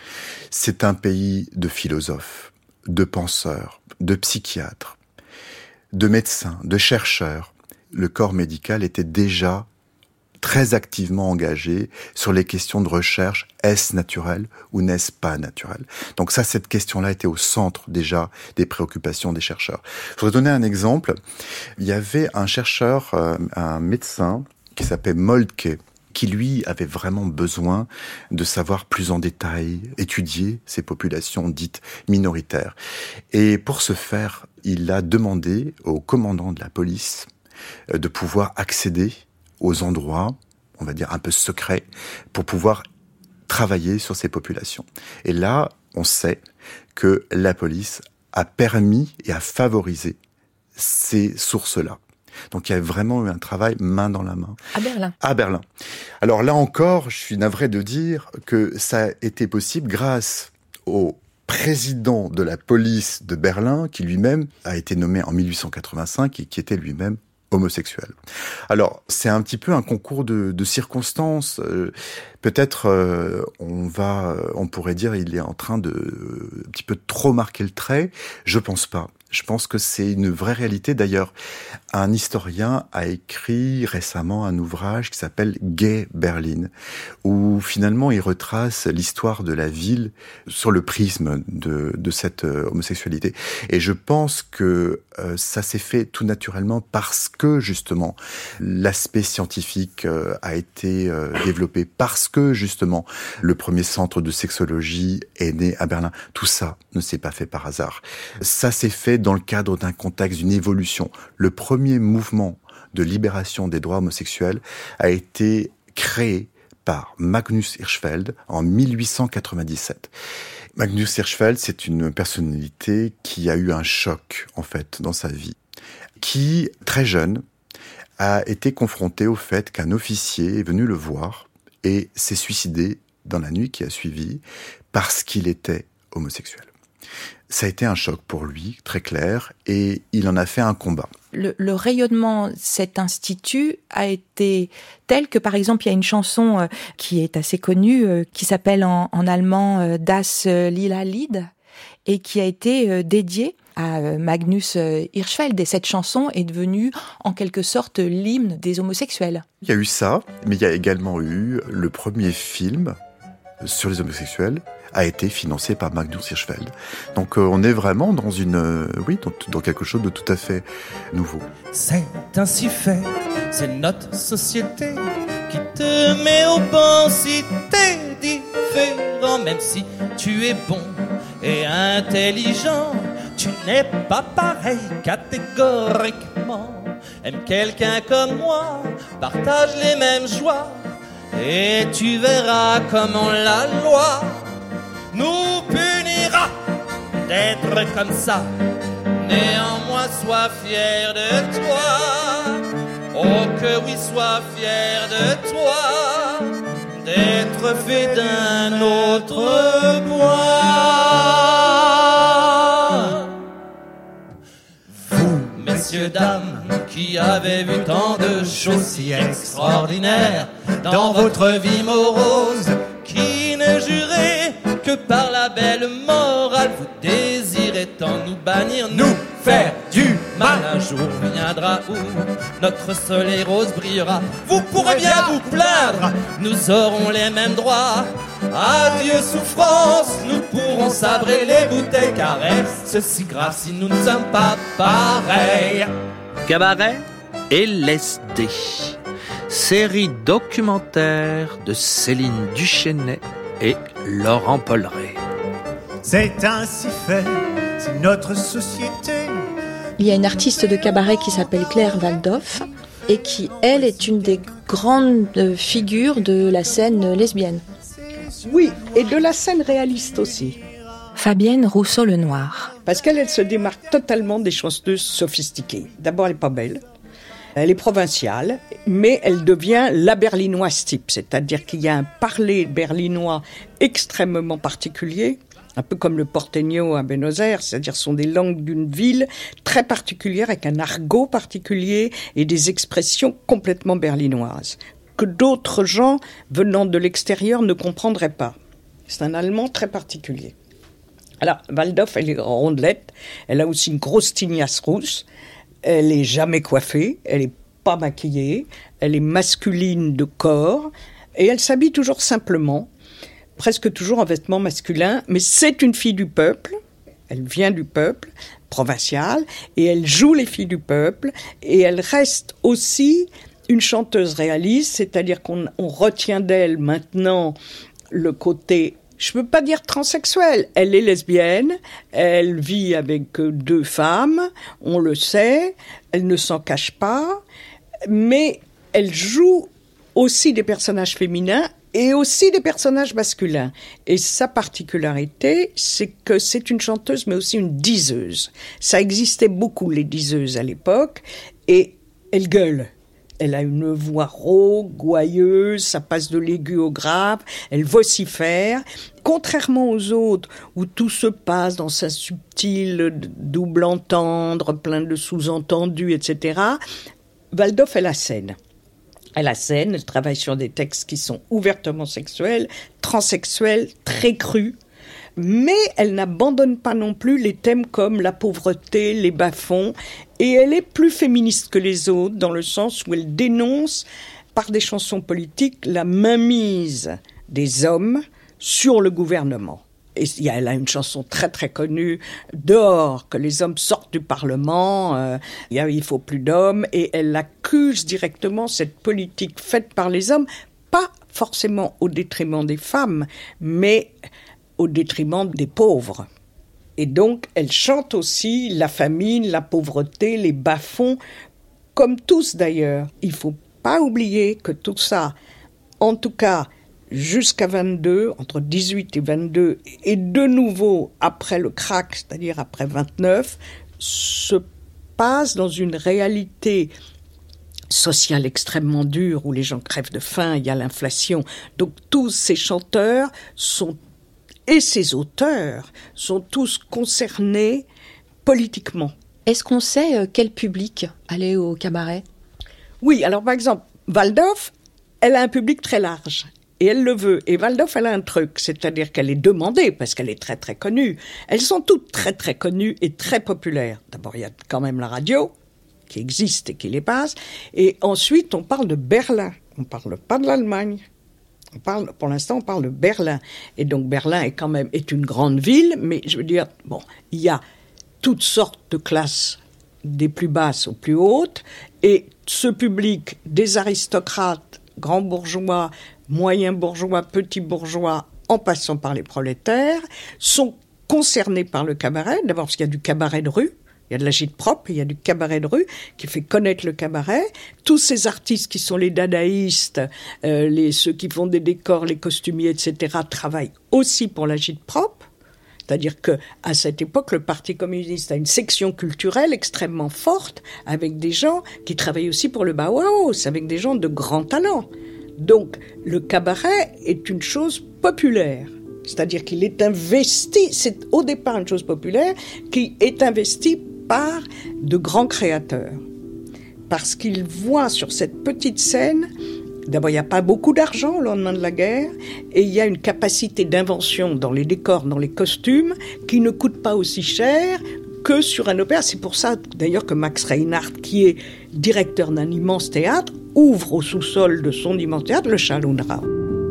C'est un pays de philosophes, de penseurs, de psychiatres, de médecins, de chercheurs. Le corps médical était déjà très activement engagé sur les questions de recherche, est-ce naturel ou n'est-ce pas naturel? Donc ça, cette question-là était au centre déjà des préoccupations des chercheurs. Je voudrais donner un exemple. Il y avait un chercheur, euh, un médecin qui s'appelait Moltke, qui lui avait vraiment besoin de savoir plus en détail, étudier ces populations dites minoritaires. Et pour ce faire, il a demandé au commandant de la police de pouvoir accéder aux endroits, on va dire un peu secrets, pour pouvoir travailler sur ces populations. Et là, on sait que la police a permis et a favorisé ces sources-là. Donc il y a vraiment eu un travail main dans la main. À Berlin. À Berlin. Alors là encore, je suis navré de dire que ça a été possible grâce au président de la police de Berlin, qui lui-même a été nommé en mille huit cent quatre-vingt-cinq et qui était lui-même homosexuel. Alors, c'est un petit peu un concours de, de circonstances. Euh, peut-être euh, on va, on pourrait dire, il est en train de euh, un petit peu trop marquer le trait. Je pense pas. Je pense que c'est une vraie réalité. D'ailleurs, un historien a écrit récemment un ouvrage qui s'appelle Gay Berlin, où finalement il retrace l'histoire de la ville sur le prisme de, de cette homosexualité. Et je pense que euh, ça s'est fait tout naturellement parce que justement l'aspect scientifique euh, a été euh, développé, parce que justement le premier centre de sexologie est né à Berlin. Tout ça ne s'est pas fait par hasard. Ça s'est fait dans le cadre d'un contexte, d'une évolution. Le premier mouvement de libération des droits homosexuels a été créé par Magnus Hirschfeld en mille huit cent quatre-vingt-dix-sept. Magnus Hirschfeld, c'est une personnalité qui a eu un choc, en fait, dans sa vie, qui, très jeune, a été confronté au fait qu'un officier est venu le voir et s'est suicidé dans la nuit qui a suivi parce qu'il était homosexuel. Ça a été un choc pour lui, très clair, et il en a fait un combat. Le, le rayonnement de cet institut a été tel que, par exemple, il y a une chanson euh, qui est assez connue, euh, qui s'appelle en, en allemand euh, Das Lila Lied, et qui a été euh, dédiée à euh, Magnus Hirschfeld. Et cette chanson est devenue, en quelque sorte, l'hymne des homosexuels. Il y a eu ça, mais il y a également eu le premier film sur les homosexuels, a été financé par Magnus Hirschfeld. Donc euh, on est vraiment dans une, euh, oui, dans, dans quelque chose de tout à fait nouveau. C'est ainsi fait, c'est notre société qui te met au banc si t'es différent, même si tu es bon et intelligent, tu n'es pas pareil catégoriquement. Aime quelqu'un comme moi, partage les mêmes joies, et tu verras comment la loi nous punira d'être comme ça. Néanmoins, sois fier de toi. Oh que oui, sois fier de toi, d'être fait d'un autre bois. Vous, messieurs, dames, qui avez vu tant de choses si extraordinaires dans votre vie morose, qui ne jurez que par la belle morale, vous désirez tant nous bannir, nous faire du mal. mal un jour viendra où notre soleil rose brillera. Vous pourrez bien vous plaindre, nous aurons les mêmes droits. Adieu souffrance, nous pourrons sabrer les bouteilles, car est-ce si grave si nous ne sommes pas pareils? Cabaret et L S D. Série documentaire de Céline Duchesnay et Laurent Polleret. C'est ainsi fait, c'est notre société. Il y a une artiste de cabaret qui s'appelle Claire Waldoff et qui, elle, est une des grandes figures de la scène lesbienne. Oui, et de la scène réaliste aussi. Fabienne Rousseau-Lenoir. Parce qu'elle, elle se démarque totalement des chanteuses sophistiquées. D'abord, elle n'est pas belle. Elle est provinciale, mais elle devient la berlinoise type. C'est-à-dire qu'il y a un parler berlinois extrêmement particulier, un peu comme le porteño à Buenos Aires, c'est-à-dire ce sont des langues d'une ville très particulière, avec un argot particulier et des expressions complètement berlinoises, que d'autres gens venant de l'extérieur ne comprendraient pas. C'est un allemand très particulier. Alors, Waldoff, elle est rondelette, elle a aussi une grosse tignasse rousse, elle est jamais coiffée, elle est pas maquillée, elle est masculine de corps, et elle s'habille toujours simplement, presque toujours en vêtements masculins, mais c'est une fille du peuple, elle vient du peuple, provincial, et elle joue les filles du peuple, et elle reste aussi une chanteuse réaliste, c'est-à-dire qu'on on retient d'elle maintenant le côté, je ne peux pas dire transsexuel, elle est lesbienne, elle vit avec deux femmes, on le sait, elle ne s'en cache pas, mais elle joue aussi des personnages féminins et aussi des personnages masculins. Et sa particularité, c'est que c'est une chanteuse, mais aussi une diseuse. Ça existait beaucoup, les diseuses, à l'époque, et elle gueule. Elle a une voix rauque, gouailleuse, ça passe de l'aigu au grave, elle vocifère. Contrairement aux autres, où tout se passe dans sa subtile double entendre, plein de sous-entendus, et cetera, Waldoff est la scène. Elle a scène, elle travaille sur des textes qui sont ouvertement sexuels, transsexuels, très crus, mais elle n'abandonne pas non plus les thèmes comme la pauvreté, les bas-fonds, et elle est plus féministe que les autres, dans le sens où elle dénonce, par des chansons politiques, la mainmise des hommes sur le gouvernement. Et elle a une chanson très très connue, dehors, que les hommes sortent du Parlement, euh, il faut plus d'hommes, et elle accuse directement cette politique faite par les hommes, pas forcément au détriment des femmes, mais au détriment des pauvres. Et donc, elle chante aussi la famine, la pauvreté, les bas-fonds, comme tous d'ailleurs. Il ne faut pas oublier que tout ça, en tout cas jusqu'à vingt-deux, entre dix-huit et vingt-deux, et de nouveau après le crack, c'est-à-dire après vingt-neuf, se passe dans une réalité sociale extrêmement dure, où les gens crèvent de faim, il y a l'inflation. Donc tous ces chanteurs sont, et ces auteurs sont tous concernés politiquement. Est-ce qu'on sait quel public allait au cabaret ? Oui, alors par exemple, Waldoff, elle a un public très large. Et elle le veut. Et Waldoff, elle a un truc, c'est-à-dire qu'elle est demandée, parce qu'elle est très très connue. Elles sont toutes très très connues et très populaires. D'abord, il y a quand même la radio, qui existe et qui les passe. Et ensuite, on parle de Berlin. On ne parle pas de l'Allemagne. On parle, pour l'instant, on parle de Berlin. Et donc, Berlin est quand même est une grande ville, mais je veux dire, bon, il y a toutes sortes de classes, des plus basses aux plus hautes, et ce public, des aristocrates, grands bourgeois, moyens bourgeois, petits bourgeois, en passant par les prolétaires, sont concernés par le cabaret. D'abord parce qu'il y a du cabaret de rue, il y a de l'agit-prop, il y a du cabaret de rue qui fait connaître le cabaret. Tous ces artistes qui sont les dadaïstes, euh, les, ceux qui font des décors, les costumiers, et cetera, travaillent aussi pour l'agit-prop. C'est-à-dire qu'à cette époque, le Parti communiste a une section culturelle extrêmement forte, avec des gens qui travaillent aussi pour le Bauhaus, avec des gens de grand talent. Donc, le cabaret est une chose populaire. C'est-à-dire qu'il est investi, c'est au départ une chose populaire, qui est investie par de grands créateurs. Parce qu'ils voient sur cette petite scène, d'abord, il n'y a pas beaucoup d'argent au lendemain de la guerre, et il y a une capacité d'invention dans les décors, dans les costumes, qui ne coûte pas aussi cher que sur un opéra. C'est pour ça d'ailleurs que Max Reinhardt, qui est directeur d'un immense théâtre, ouvre au sous-sol de son immense théâtre le Charles und Rauch.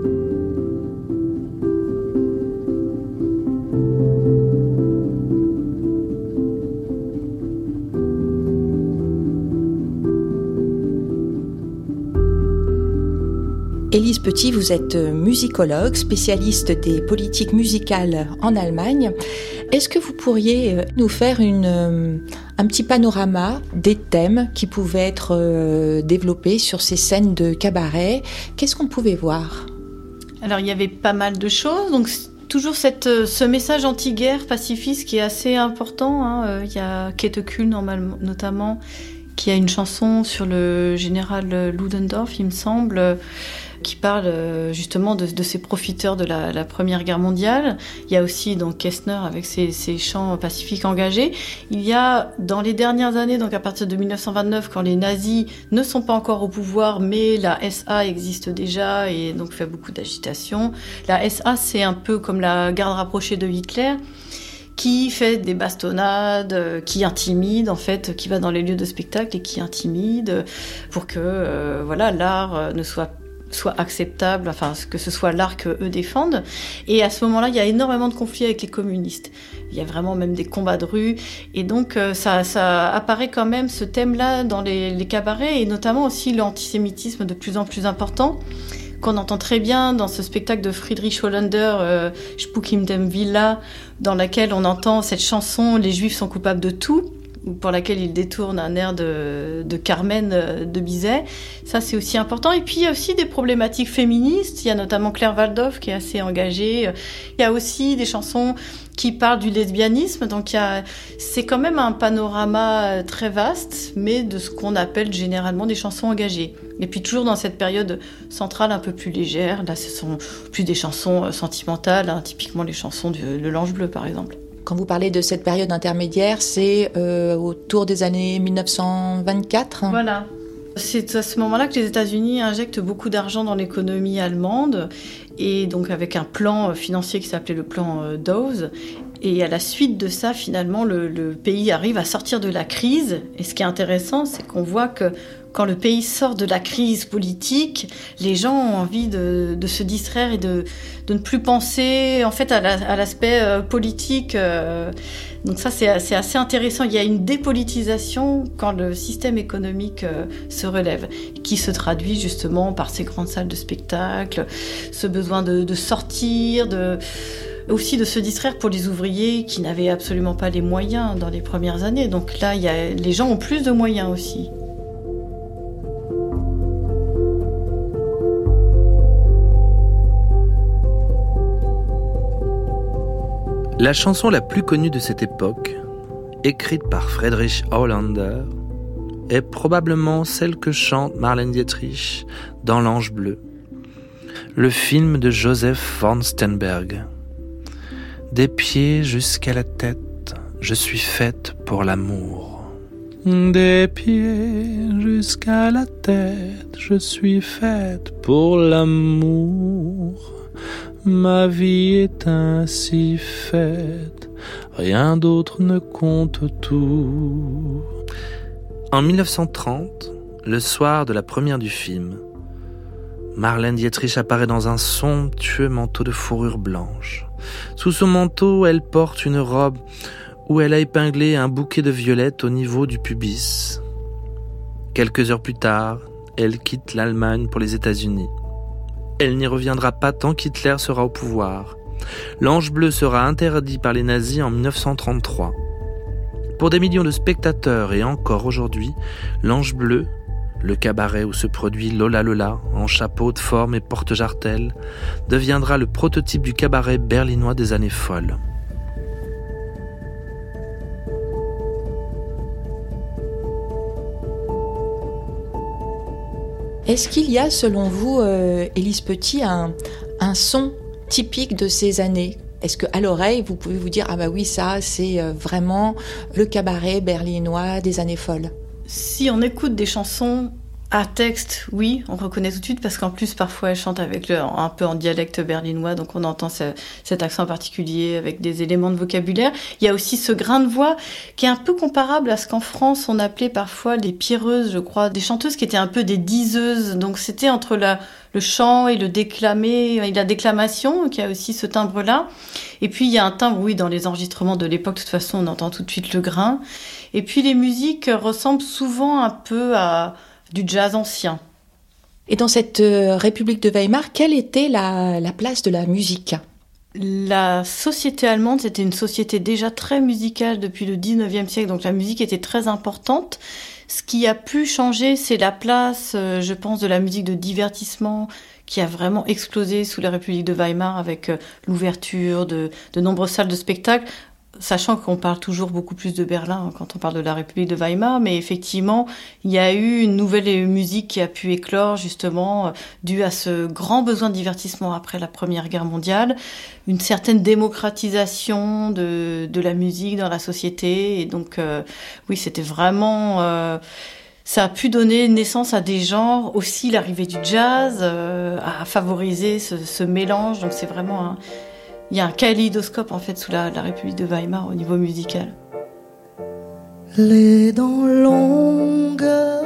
Élise Petit, vous êtes musicologue, spécialiste des politiques musicales en Allemagne. Est-ce que vous pourriez nous faire une, un petit panorama des thèmes qui pouvaient être développés sur ces scènes de cabaret ? Qu'est-ce qu'on pouvait voir ? Alors, il y avait pas mal de choses. Donc, toujours cette, ce message anti-guerre pacifiste qui est assez important. Hein. Il y a Käthe Kuhl, notamment, qui a une chanson sur le général Ludendorff, il me semble, qui parle justement de, de ces profiteurs de la, la Première Guerre mondiale. Il y a aussi donc Kestner avec ses, ses chants pacifiques engagés. Il y a dans les dernières années, donc à partir de dix-neuf cent vingt-neuf, quand les nazis ne sont pas encore au pouvoir, mais la S A existe déjà et donc fait beaucoup d'agitation. La S A, c'est un peu comme la garde rapprochée de Hitler, qui fait des bastonnades, qui intimide en fait, qui va dans les lieux de spectacle et qui intimide pour que euh, voilà l'art ne soit soit acceptable, enfin que ce soit l'art qu'eux défendent. Et à ce moment-là, il y a énormément de conflits avec les communistes. Il y a vraiment même des combats de rue. Et donc ça, ça apparaît quand même ce thème-là dans les, les cabarets et notamment aussi l'antisémitisme de plus en plus important, qu'on entend très bien dans ce spectacle de Friedrich Hollander, euh, Spuk in dem Villa, dans laquelle on entend cette chanson « Les Juifs sont coupables de tout », pour laquelle il détourne un air de, de Carmen de Bizet. Ça, c'est aussi important. Et puis, il y a aussi des problématiques féministes. Il y a notamment Claire Waldorf qui est assez engagée. Il y a aussi des chansons qui parlent du lesbianisme. Donc, il y a, c'est quand même un panorama très vaste, mais de ce qu'on appelle généralement des chansons engagées. Et puis, toujours dans cette période centrale un peu plus légère. Là, ce sont plus des chansons sentimentales, hein, typiquement les chansons de, de l'Ange bleu, par exemple. Quand vous parlez de cette période intermédiaire, c'est euh, autour des années dix-neuf cent vingt-quatre. Voilà. C'est à ce moment-là que les États-Unis injectent beaucoup d'argent dans l'économie allemande, et donc avec un plan financier qui s'appelait le plan Dawes. Et à la suite de ça, finalement, le, le pays arrive à sortir de la crise. Et ce qui est intéressant, c'est qu'on voit que quand le pays sort de la crise politique, les gens ont envie de, de se distraire et de, de ne plus penser en fait à, la, à l'aspect euh, politique. Euh, donc ça, c'est, c'est assez intéressant. Il y a une dépolitisation quand le système économique euh, se relève, qui se traduit justement par ces grandes salles de spectacle, ce besoin de, de sortir, de... aussi de se distraire pour les ouvriers qui n'avaient absolument pas les moyens dans les premières années. Donc là, il y a, les gens ont plus de moyens aussi. La chanson la plus connue de cette époque, écrite par Friedrich Hollander, est probablement celle que chante Marlène Dietrich dans L'Ange bleu, le film de Joseph von Sternberg. Des pieds jusqu'à la tête, je suis faite pour l'amour. Des pieds jusqu'à la tête, je suis faite pour l'amour. Ma vie est ainsi faite, rien d'autre ne compte tout. En dix-neuf cent trente, le soir de la première du film, Marlène Dietrich apparaît dans un somptueux manteau de fourrure blanche. Sous son manteau, elle porte une robe où elle a épinglé un bouquet de violettes au niveau du pubis. Quelques heures plus tard, elle quitte l'Allemagne pour les États-Unis. Elle n'y reviendra pas tant qu'Hitler sera au pouvoir. L'Ange bleu sera interdit par les nazis en dix-neuf cent trente-trois. Pour des millions de spectateurs et encore aujourd'hui, l'Ange bleu, le cabaret où se produit Lola Lola en chapeau de forme et porte-jartelle, deviendra le prototype du cabaret berlinois des années folles. Est-ce qu'il y a, selon vous, euh, Élise Petit, un, un son typique de ces années ? Est-ce qu'à l'oreille, vous pouvez vous dire « Ah bah oui, ça, c'est vraiment le cabaret berlinois des années folles ». Si on écoute des chansons À texte, oui, on reconnaît tout de suite parce qu'en plus parfois elle chante avec le, un peu en dialecte berlinois, donc on entend ce, cet accent particulier avec des éléments de vocabulaire. Il y a aussi ce grain de voix qui est un peu comparable à ce qu'en France on appelait parfois les pierreuses, je crois, des chanteuses qui étaient un peu des diseuses. Donc c'était entre la, le chant et le déclamé, et la déclamation, qui a aussi ce timbre-là. Et puis il y a un timbre, oui, dans les enregistrements de l'époque, de toute façon on entend tout de suite le grain. Et puis les musiques ressemblent souvent un peu à du jazz ancien. Et dans cette euh, République de Weimar, quelle était la, la place de la musique ? La société allemande, c'était une société déjà très musicale depuis le dix-neuvième siècle, donc la musique était très importante. Ce qui a pu changer, c'est la place, euh, je pense, de la musique de divertissement qui a vraiment explosé sous la République de Weimar avec euh, l'ouverture de, de nombreuses salles de spectacle. Sachant qu'on parle toujours beaucoup plus de Berlin quand on parle de la République de Weimar, mais effectivement, il y a eu une nouvelle musique qui a pu éclore justement euh, due à ce grand besoin de divertissement après la Première Guerre mondiale, une certaine démocratisation de, de la musique dans la société, et donc euh, oui, c'était vraiment... Euh, ça a pu donner naissance à des genres, aussi l'arrivée du jazz, euh, a favorisé ce, ce mélange, donc c'est vraiment un... Il y a un kaléidoscope en fait sous la, la République de Weimar au niveau musical. Les dents longues,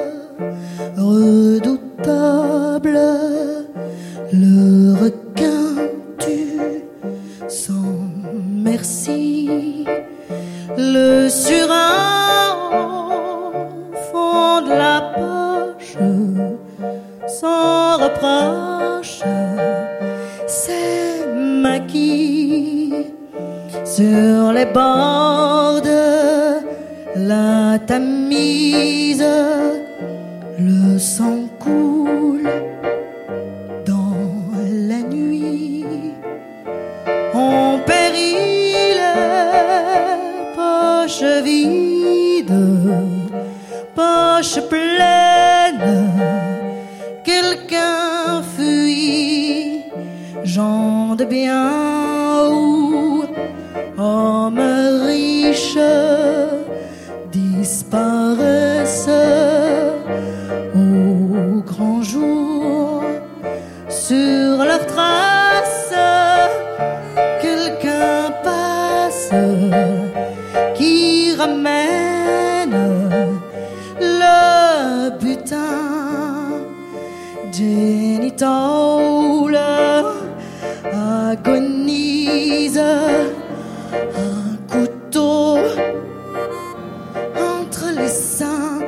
redoutables, le requin tue sans merci, le surin fond de la poche sans reproche. C'est maquis sur les bords de la Tamise, le sang coule dans la nuit, on périt les poches vides, poches pleines, quelqu'un fuit, gens de bien ou hommes riches disparaissent au grand jour. Sur leurs traces, quelqu'un passe qui ramène le butin. Génitole agonise, un couteau entre les seins,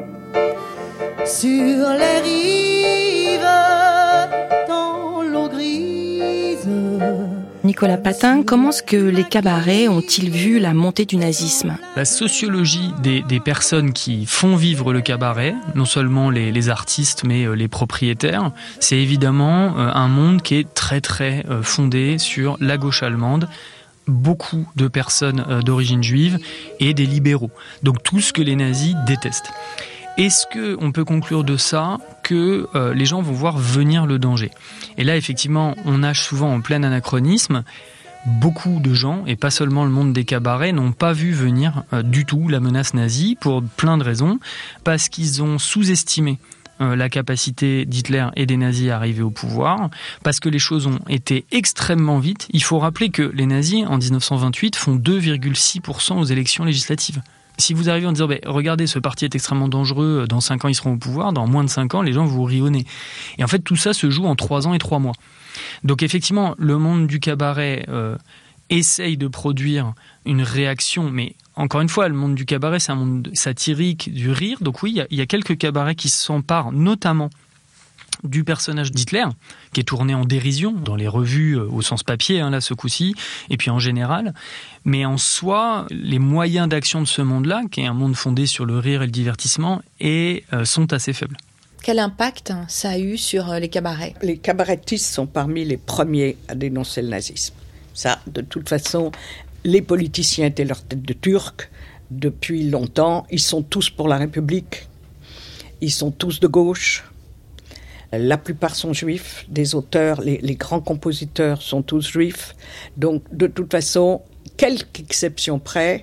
sur les rives, dans l'eau grise. Nicolas Patin, comment est-ce que les cabarets ont-ils vu la montée du nazisme ? La sociologie des, des personnes qui font vivre le cabaret, non seulement les, les artistes, mais euh, les propriétaires, c'est évidemment euh, un monde qui est très très euh, fondé sur la gauche allemande, beaucoup de personnes euh, d'origine juive et des libéraux. Donc tout ce que les nazis détestent. Est-ce qu'on peut conclure de ça que euh, les gens vont voir venir le danger ? Et là, effectivement, on nage souvent en plein anachronisme. Beaucoup de gens, et pas seulement le monde des cabarets, n'ont pas vu venir euh, du tout la menace nazie pour plein de raisons. Parce qu'ils ont sous-estimé euh, la capacité d'Hitler et des nazis à arriver au pouvoir, parce que les choses ont été extrêmement vite. Il faut rappeler que les nazis, en dix-neuf cent vingt-huit, font deux virgule six pour cent aux élections législatives. Si vous arrivez en disant bah, « Regardez, ce parti est extrêmement dangereux, dans cinq ans ils seront au pouvoir », dans moins de cinq ans, les gens vous rient au nez. Et en fait, tout ça se joue en trois ans et trois mois. Donc effectivement, le monde du cabaret euh, essaye de produire une réaction, mais encore une fois, le monde du cabaret, c'est un monde satirique, du rire. Donc oui, il y a, il y a quelques cabarets qui s'emparent notamment du personnage d'Hitler, qui est tourné en dérision dans les revues au sens papier, hein, là, ce coup-ci, et puis en général. Mais en soi, les moyens d'action de ce monde-là, qui est un monde fondé sur le rire et le divertissement, et, euh, sont assez faibles. Quel impact ça a eu sur les cabarets ? Les cabarettistes sont parmi les premiers à dénoncer le nazisme. Ça, de toute façon, les politiciens étaient leur tête de turc depuis longtemps. Ils sont tous pour la République. Ils sont tous de gauche. La plupart sont juifs, des auteurs, les, les grands compositeurs sont tous juifs. Donc, de toute façon, quelques exceptions près,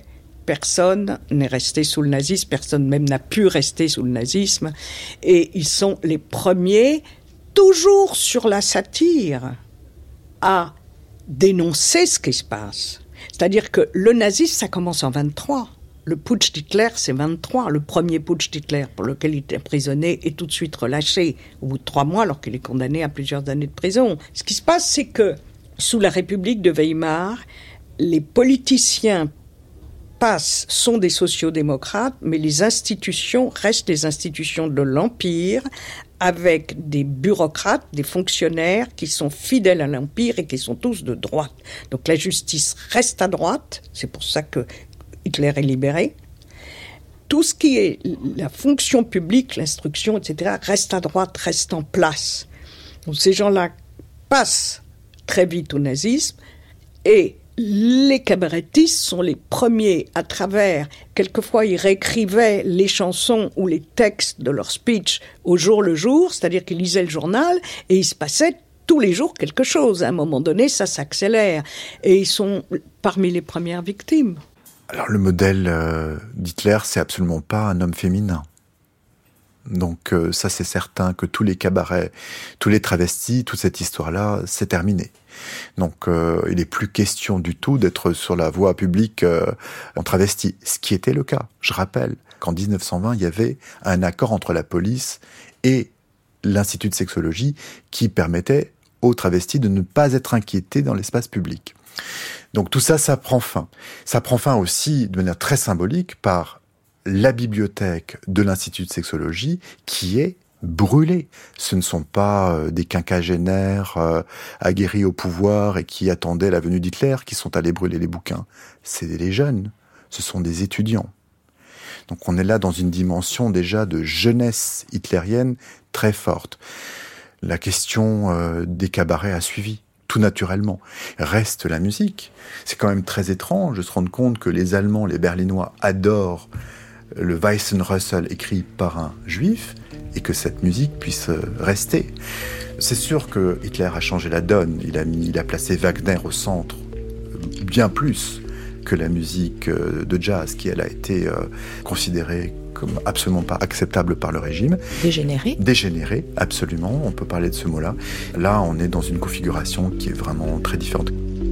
personne n'est resté sous le nazisme, personne même n'a pu rester sous le nazisme. Et ils sont les premiers, toujours sur la satire, à dénoncer ce qui se passe. C'est-à-dire que le nazisme, ça commence en vingt-trois. Le putsch d'Hitler, c'est vingt-trois. Le premier putsch d'Hitler, pour lequel il est emprisonné, est tout de suite relâché au bout de trois mois, alors qu'il est condamné à plusieurs années de prison. Ce qui se passe, c'est que, sous la République de Weimar, les politiciens passent, sont des sociodémocrates, mais les institutions restent les institutions de l'Empire, avec des bureaucrates, des fonctionnaires qui sont fidèles à l'Empire et qui sont tous de droite. Donc la justice reste à droite, c'est pour ça que Hitler est libéré. Tout ce qui est la fonction publique, l'instruction, et cetera, reste à droite, reste en place. Donc ces gens-là passent très vite au nazisme et les cabarettistes sont les premiers à travers, quelquefois ils réécrivaient les chansons ou les textes de leur speech au jour le jour, c'est-à-dire qu'ils lisaient le journal et il se passait tous les jours quelque chose. À un moment donné, ça s'accélère et ils sont parmi les premières victimes. Alors le modèle euh, d'Hitler, c'est absolument pas un homme féminin. Donc euh, ça c'est certain que tous les cabarets, tous les travestis, toute cette histoire-là, c'est terminé. Donc euh, il n'est plus question du tout d'être sur la voie publique euh, en travesti, ce qui était le cas. Je rappelle qu'en dix-neuf cent vingt, il y avait un accord entre la police et l'Institut de sexologie qui permettait aux travestis de ne pas être inquiétés dans l'espace public. Donc tout ça, ça prend fin. Ça prend fin aussi de manière très symbolique par la bibliothèque de l'Institut de sexologie qui est brûlée. Ce ne sont pas euh, des quinquagénaires euh, aguerris au pouvoir et qui attendaient la venue d'Hitler qui sont allés brûler les bouquins. C'est les jeunes, ce sont des étudiants. Donc on est là dans une dimension déjà de jeunesse hitlérienne très forte. La question euh, des cabarets a suivi. Tout naturellement. Reste la musique. C'est quand même très étrange de se rendre compte que les Allemands, les Berlinois adorent le Weissenrössel écrit par un juif et que cette musique puisse rester. C'est sûr que Hitler a changé la donne. Il a mis, il a placé Wagner au centre bien plus que la musique de jazz qui, elle, a été considérée comme absolument pas acceptable par le régime. Dégénéré. Dégénéré, absolument, on peut parler de ce mot-là. Là, on est dans une configuration qui est vraiment très différente.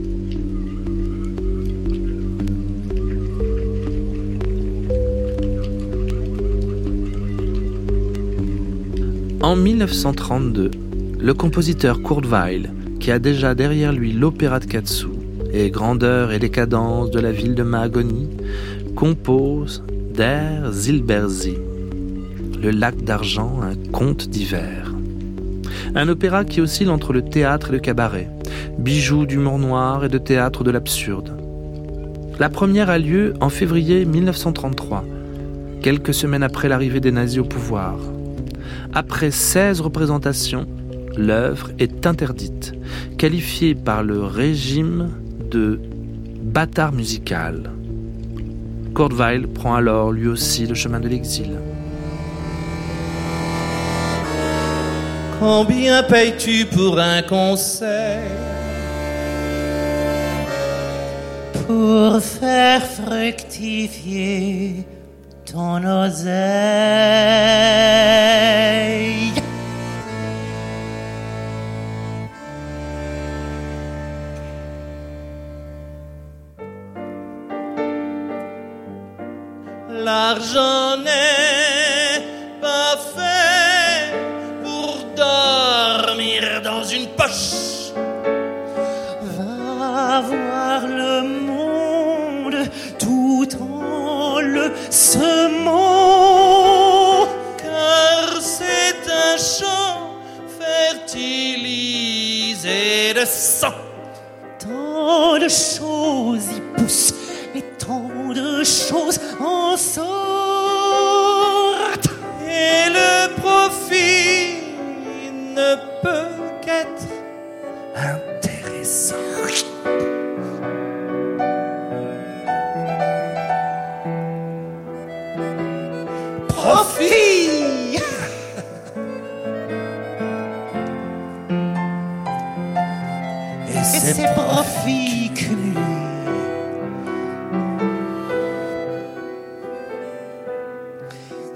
En dix-neuf cent trente-deux, le compositeur Kurt Weill, qui a déjà derrière lui l'opéra de Katsu et Grandeur et décadence de la ville de Mahagoni, compose Der Silbersee, le lac d'argent, un conte d'hiver. Un opéra qui oscille entre le théâtre et le cabaret, bijou d'humour noir et de théâtre de l'absurde. La première a lieu en février dix-neuf cent trente-trois, quelques semaines après l'arrivée des nazis au pouvoir. Après seize représentations, l'œuvre est interdite, qualifiée par le régime de bâtard musical. Kurt Weill prend alors lui aussi le chemin de l'exil. Combien payes-tu pour un concert? Pour faire fructifier ton oseille. L'argent n'est pas fait pour dormir dans une poche. Va voir le monde tout en le semant, car c'est un champ fertilisé de sang. Tant de choses y poussent et tant de choses en sortent. Et le profit ne peut qu'être intéressant. Profit. Et ces profits cumulés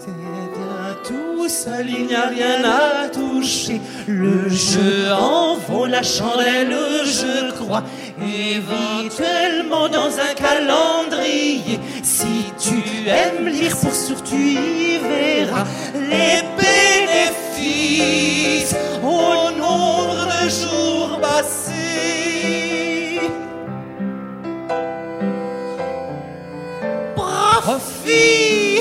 Tout seul, il n'y a rien à toucher. Le jeu en vaut la chandelle, je crois. Éventuellement dans un calendrier. Si tu aimes lire, pour sûr tu y verras les bénéfices au nombre de jours passés. Profit.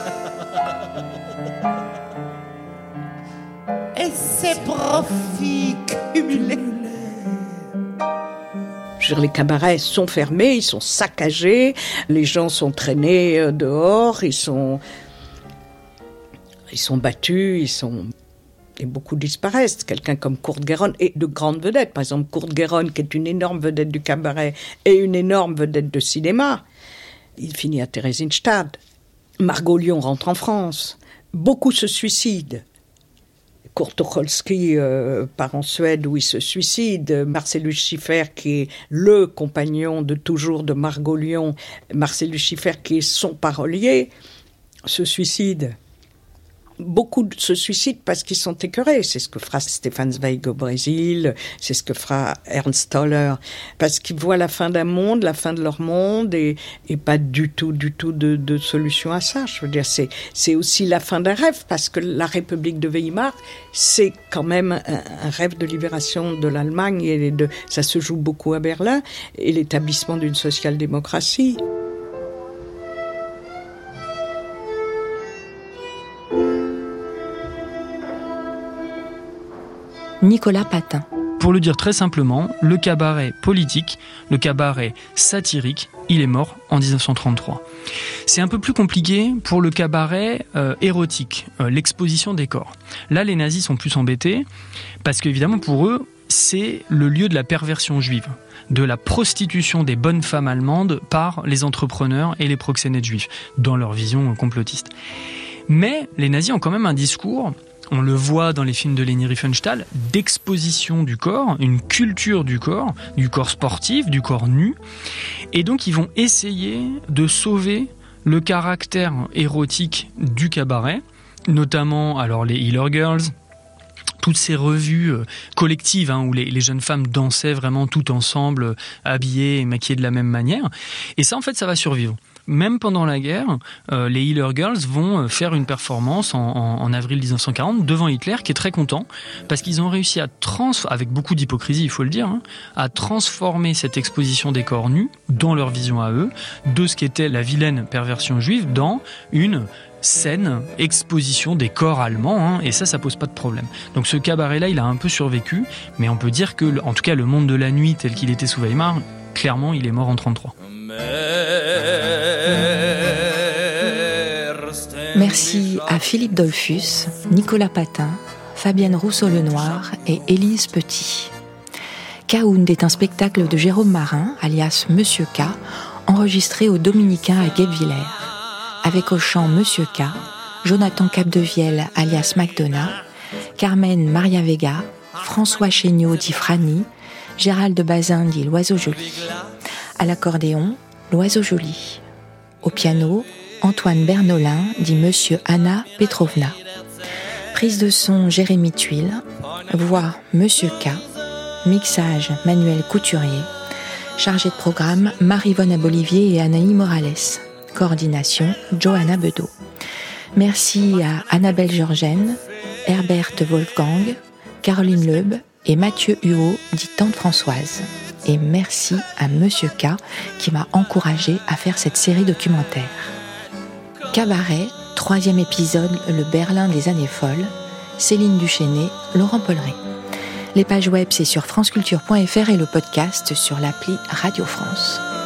Et ces profits cumulés. Je veux dire, les cabarets sont fermés, ils sont saccagés, les gens sont traînés dehors, ils sont, ils sont battus, ils sont... Et beaucoup disparaissent. Quelqu'un comme Kurt Geron et de grandes vedettes. Par exemple, Kurt Geron, qui est une énorme vedette du cabaret et une énorme vedette de cinéma. Il finit à Theresienstadt. Margot Lyon rentre en France. Beaucoup se suicident. Kurt Tucholsky euh, part en Suède où il se suicide. Marcellus Schiffer, qui est le compagnon de toujours de Margot Lyon, Marcellus Schiffer, qui est son parolier, se suicide. Beaucoup se suicident parce qu'ils sont écœurés. C'est ce que fera Stefan Zweig au Brésil, c'est ce que fera Ernst Toller, parce qu'ils voient la fin d'un monde, la fin de leur monde, et, et pas du tout, du tout de, de solution à ça. Je veux dire, c'est, c'est aussi la fin d'un rêve, parce que la République de Weimar, c'est quand même un, un rêve de libération de l'Allemagne, et de, ça se joue beaucoup à Berlin, et l'établissement d'une social-démocratie. Nicolas Patin. Pour le dire très simplement, le cabaret politique, le cabaret satirique, il est mort en dix-neuf cent trente-trois. C'est un peu plus compliqué pour le cabaret euh, érotique, euh, l'exposition des corps. Là, les nazis sont plus embêtés, parce qu'évidemment, pour eux, c'est le lieu de la perversion juive, de la prostitution des bonnes femmes allemandes par les entrepreneurs et les proxénètes juifs, dans leur vision complotiste. Mais les nazis ont quand même un discours... On le voit dans les films de Leni Riefenstahl, d'exposition du corps, une culture du corps, du corps sportif, du corps nu. Et donc, ils vont essayer de sauver le caractère érotique du cabaret, notamment alors les Healer Girls, toutes ces revues euh, collectives hein, où les, les jeunes femmes dansaient vraiment toutes ensemble, euh, habillées et maquillées de la même manière. Et ça, en fait, ça va survivre. Même pendant la guerre, euh, les Healer Girls vont faire une performance en, en, en avril dix-neuf cent quarante devant Hitler, qui est très content, parce qu'ils ont réussi à trans, avec beaucoup d'hypocrisie, il faut le dire, hein, à transformer cette exposition des corps nus, dans leur vision à eux, de ce qu'était la vilaine perversion juive, dans une scène, exposition des corps allemands, hein, et ça, ça pose pas de problème. Donc ce cabaret-là, il a un peu survécu, mais on peut dire que, en tout cas, le monde de la nuit tel qu'il était sous Weimar, clairement, il est mort en trente-trois. Merci à Philippe Dollfus, Nicolas Patin, Fabienne Rousseau-Lenoir et Élise Petit. Kaound est un spectacle de Jérôme Marin, alias Monsieur K, enregistré aux Dominicains à Guebwiller, avec au chant Monsieur K, Jonathan Capdevielle, alias McDonough, Carmen Maria Vega, François Chéniaud dit Franny, Gérald de Bazin dit L'Oiseau Joli. À l'accordéon, L'Oiseau Joli. Au piano, Antoine Bernolin dit Monsieur Anna Petrovna. Prise de son Jérémy Tuile. Voix Monsieur K. Mixage Manuel Couturier. Chargé de programme Marie-Vonne Abolivier et Anaïs Morales. Coordination Johanna Bedeau. Merci à Annabelle Georgène, Herbert Wolfgang, Caroline Leub et Mathieu Huot dit Tante Françoise. Et merci à Monsieur K qui m'a encouragé à faire cette série documentaire. Cabaret, troisième épisode, le Berlin des années folles, Céline Duchesnay, Laurent Polleret. Les pages web, c'est sur franceculture point f r et le podcast sur l'appli Radio France.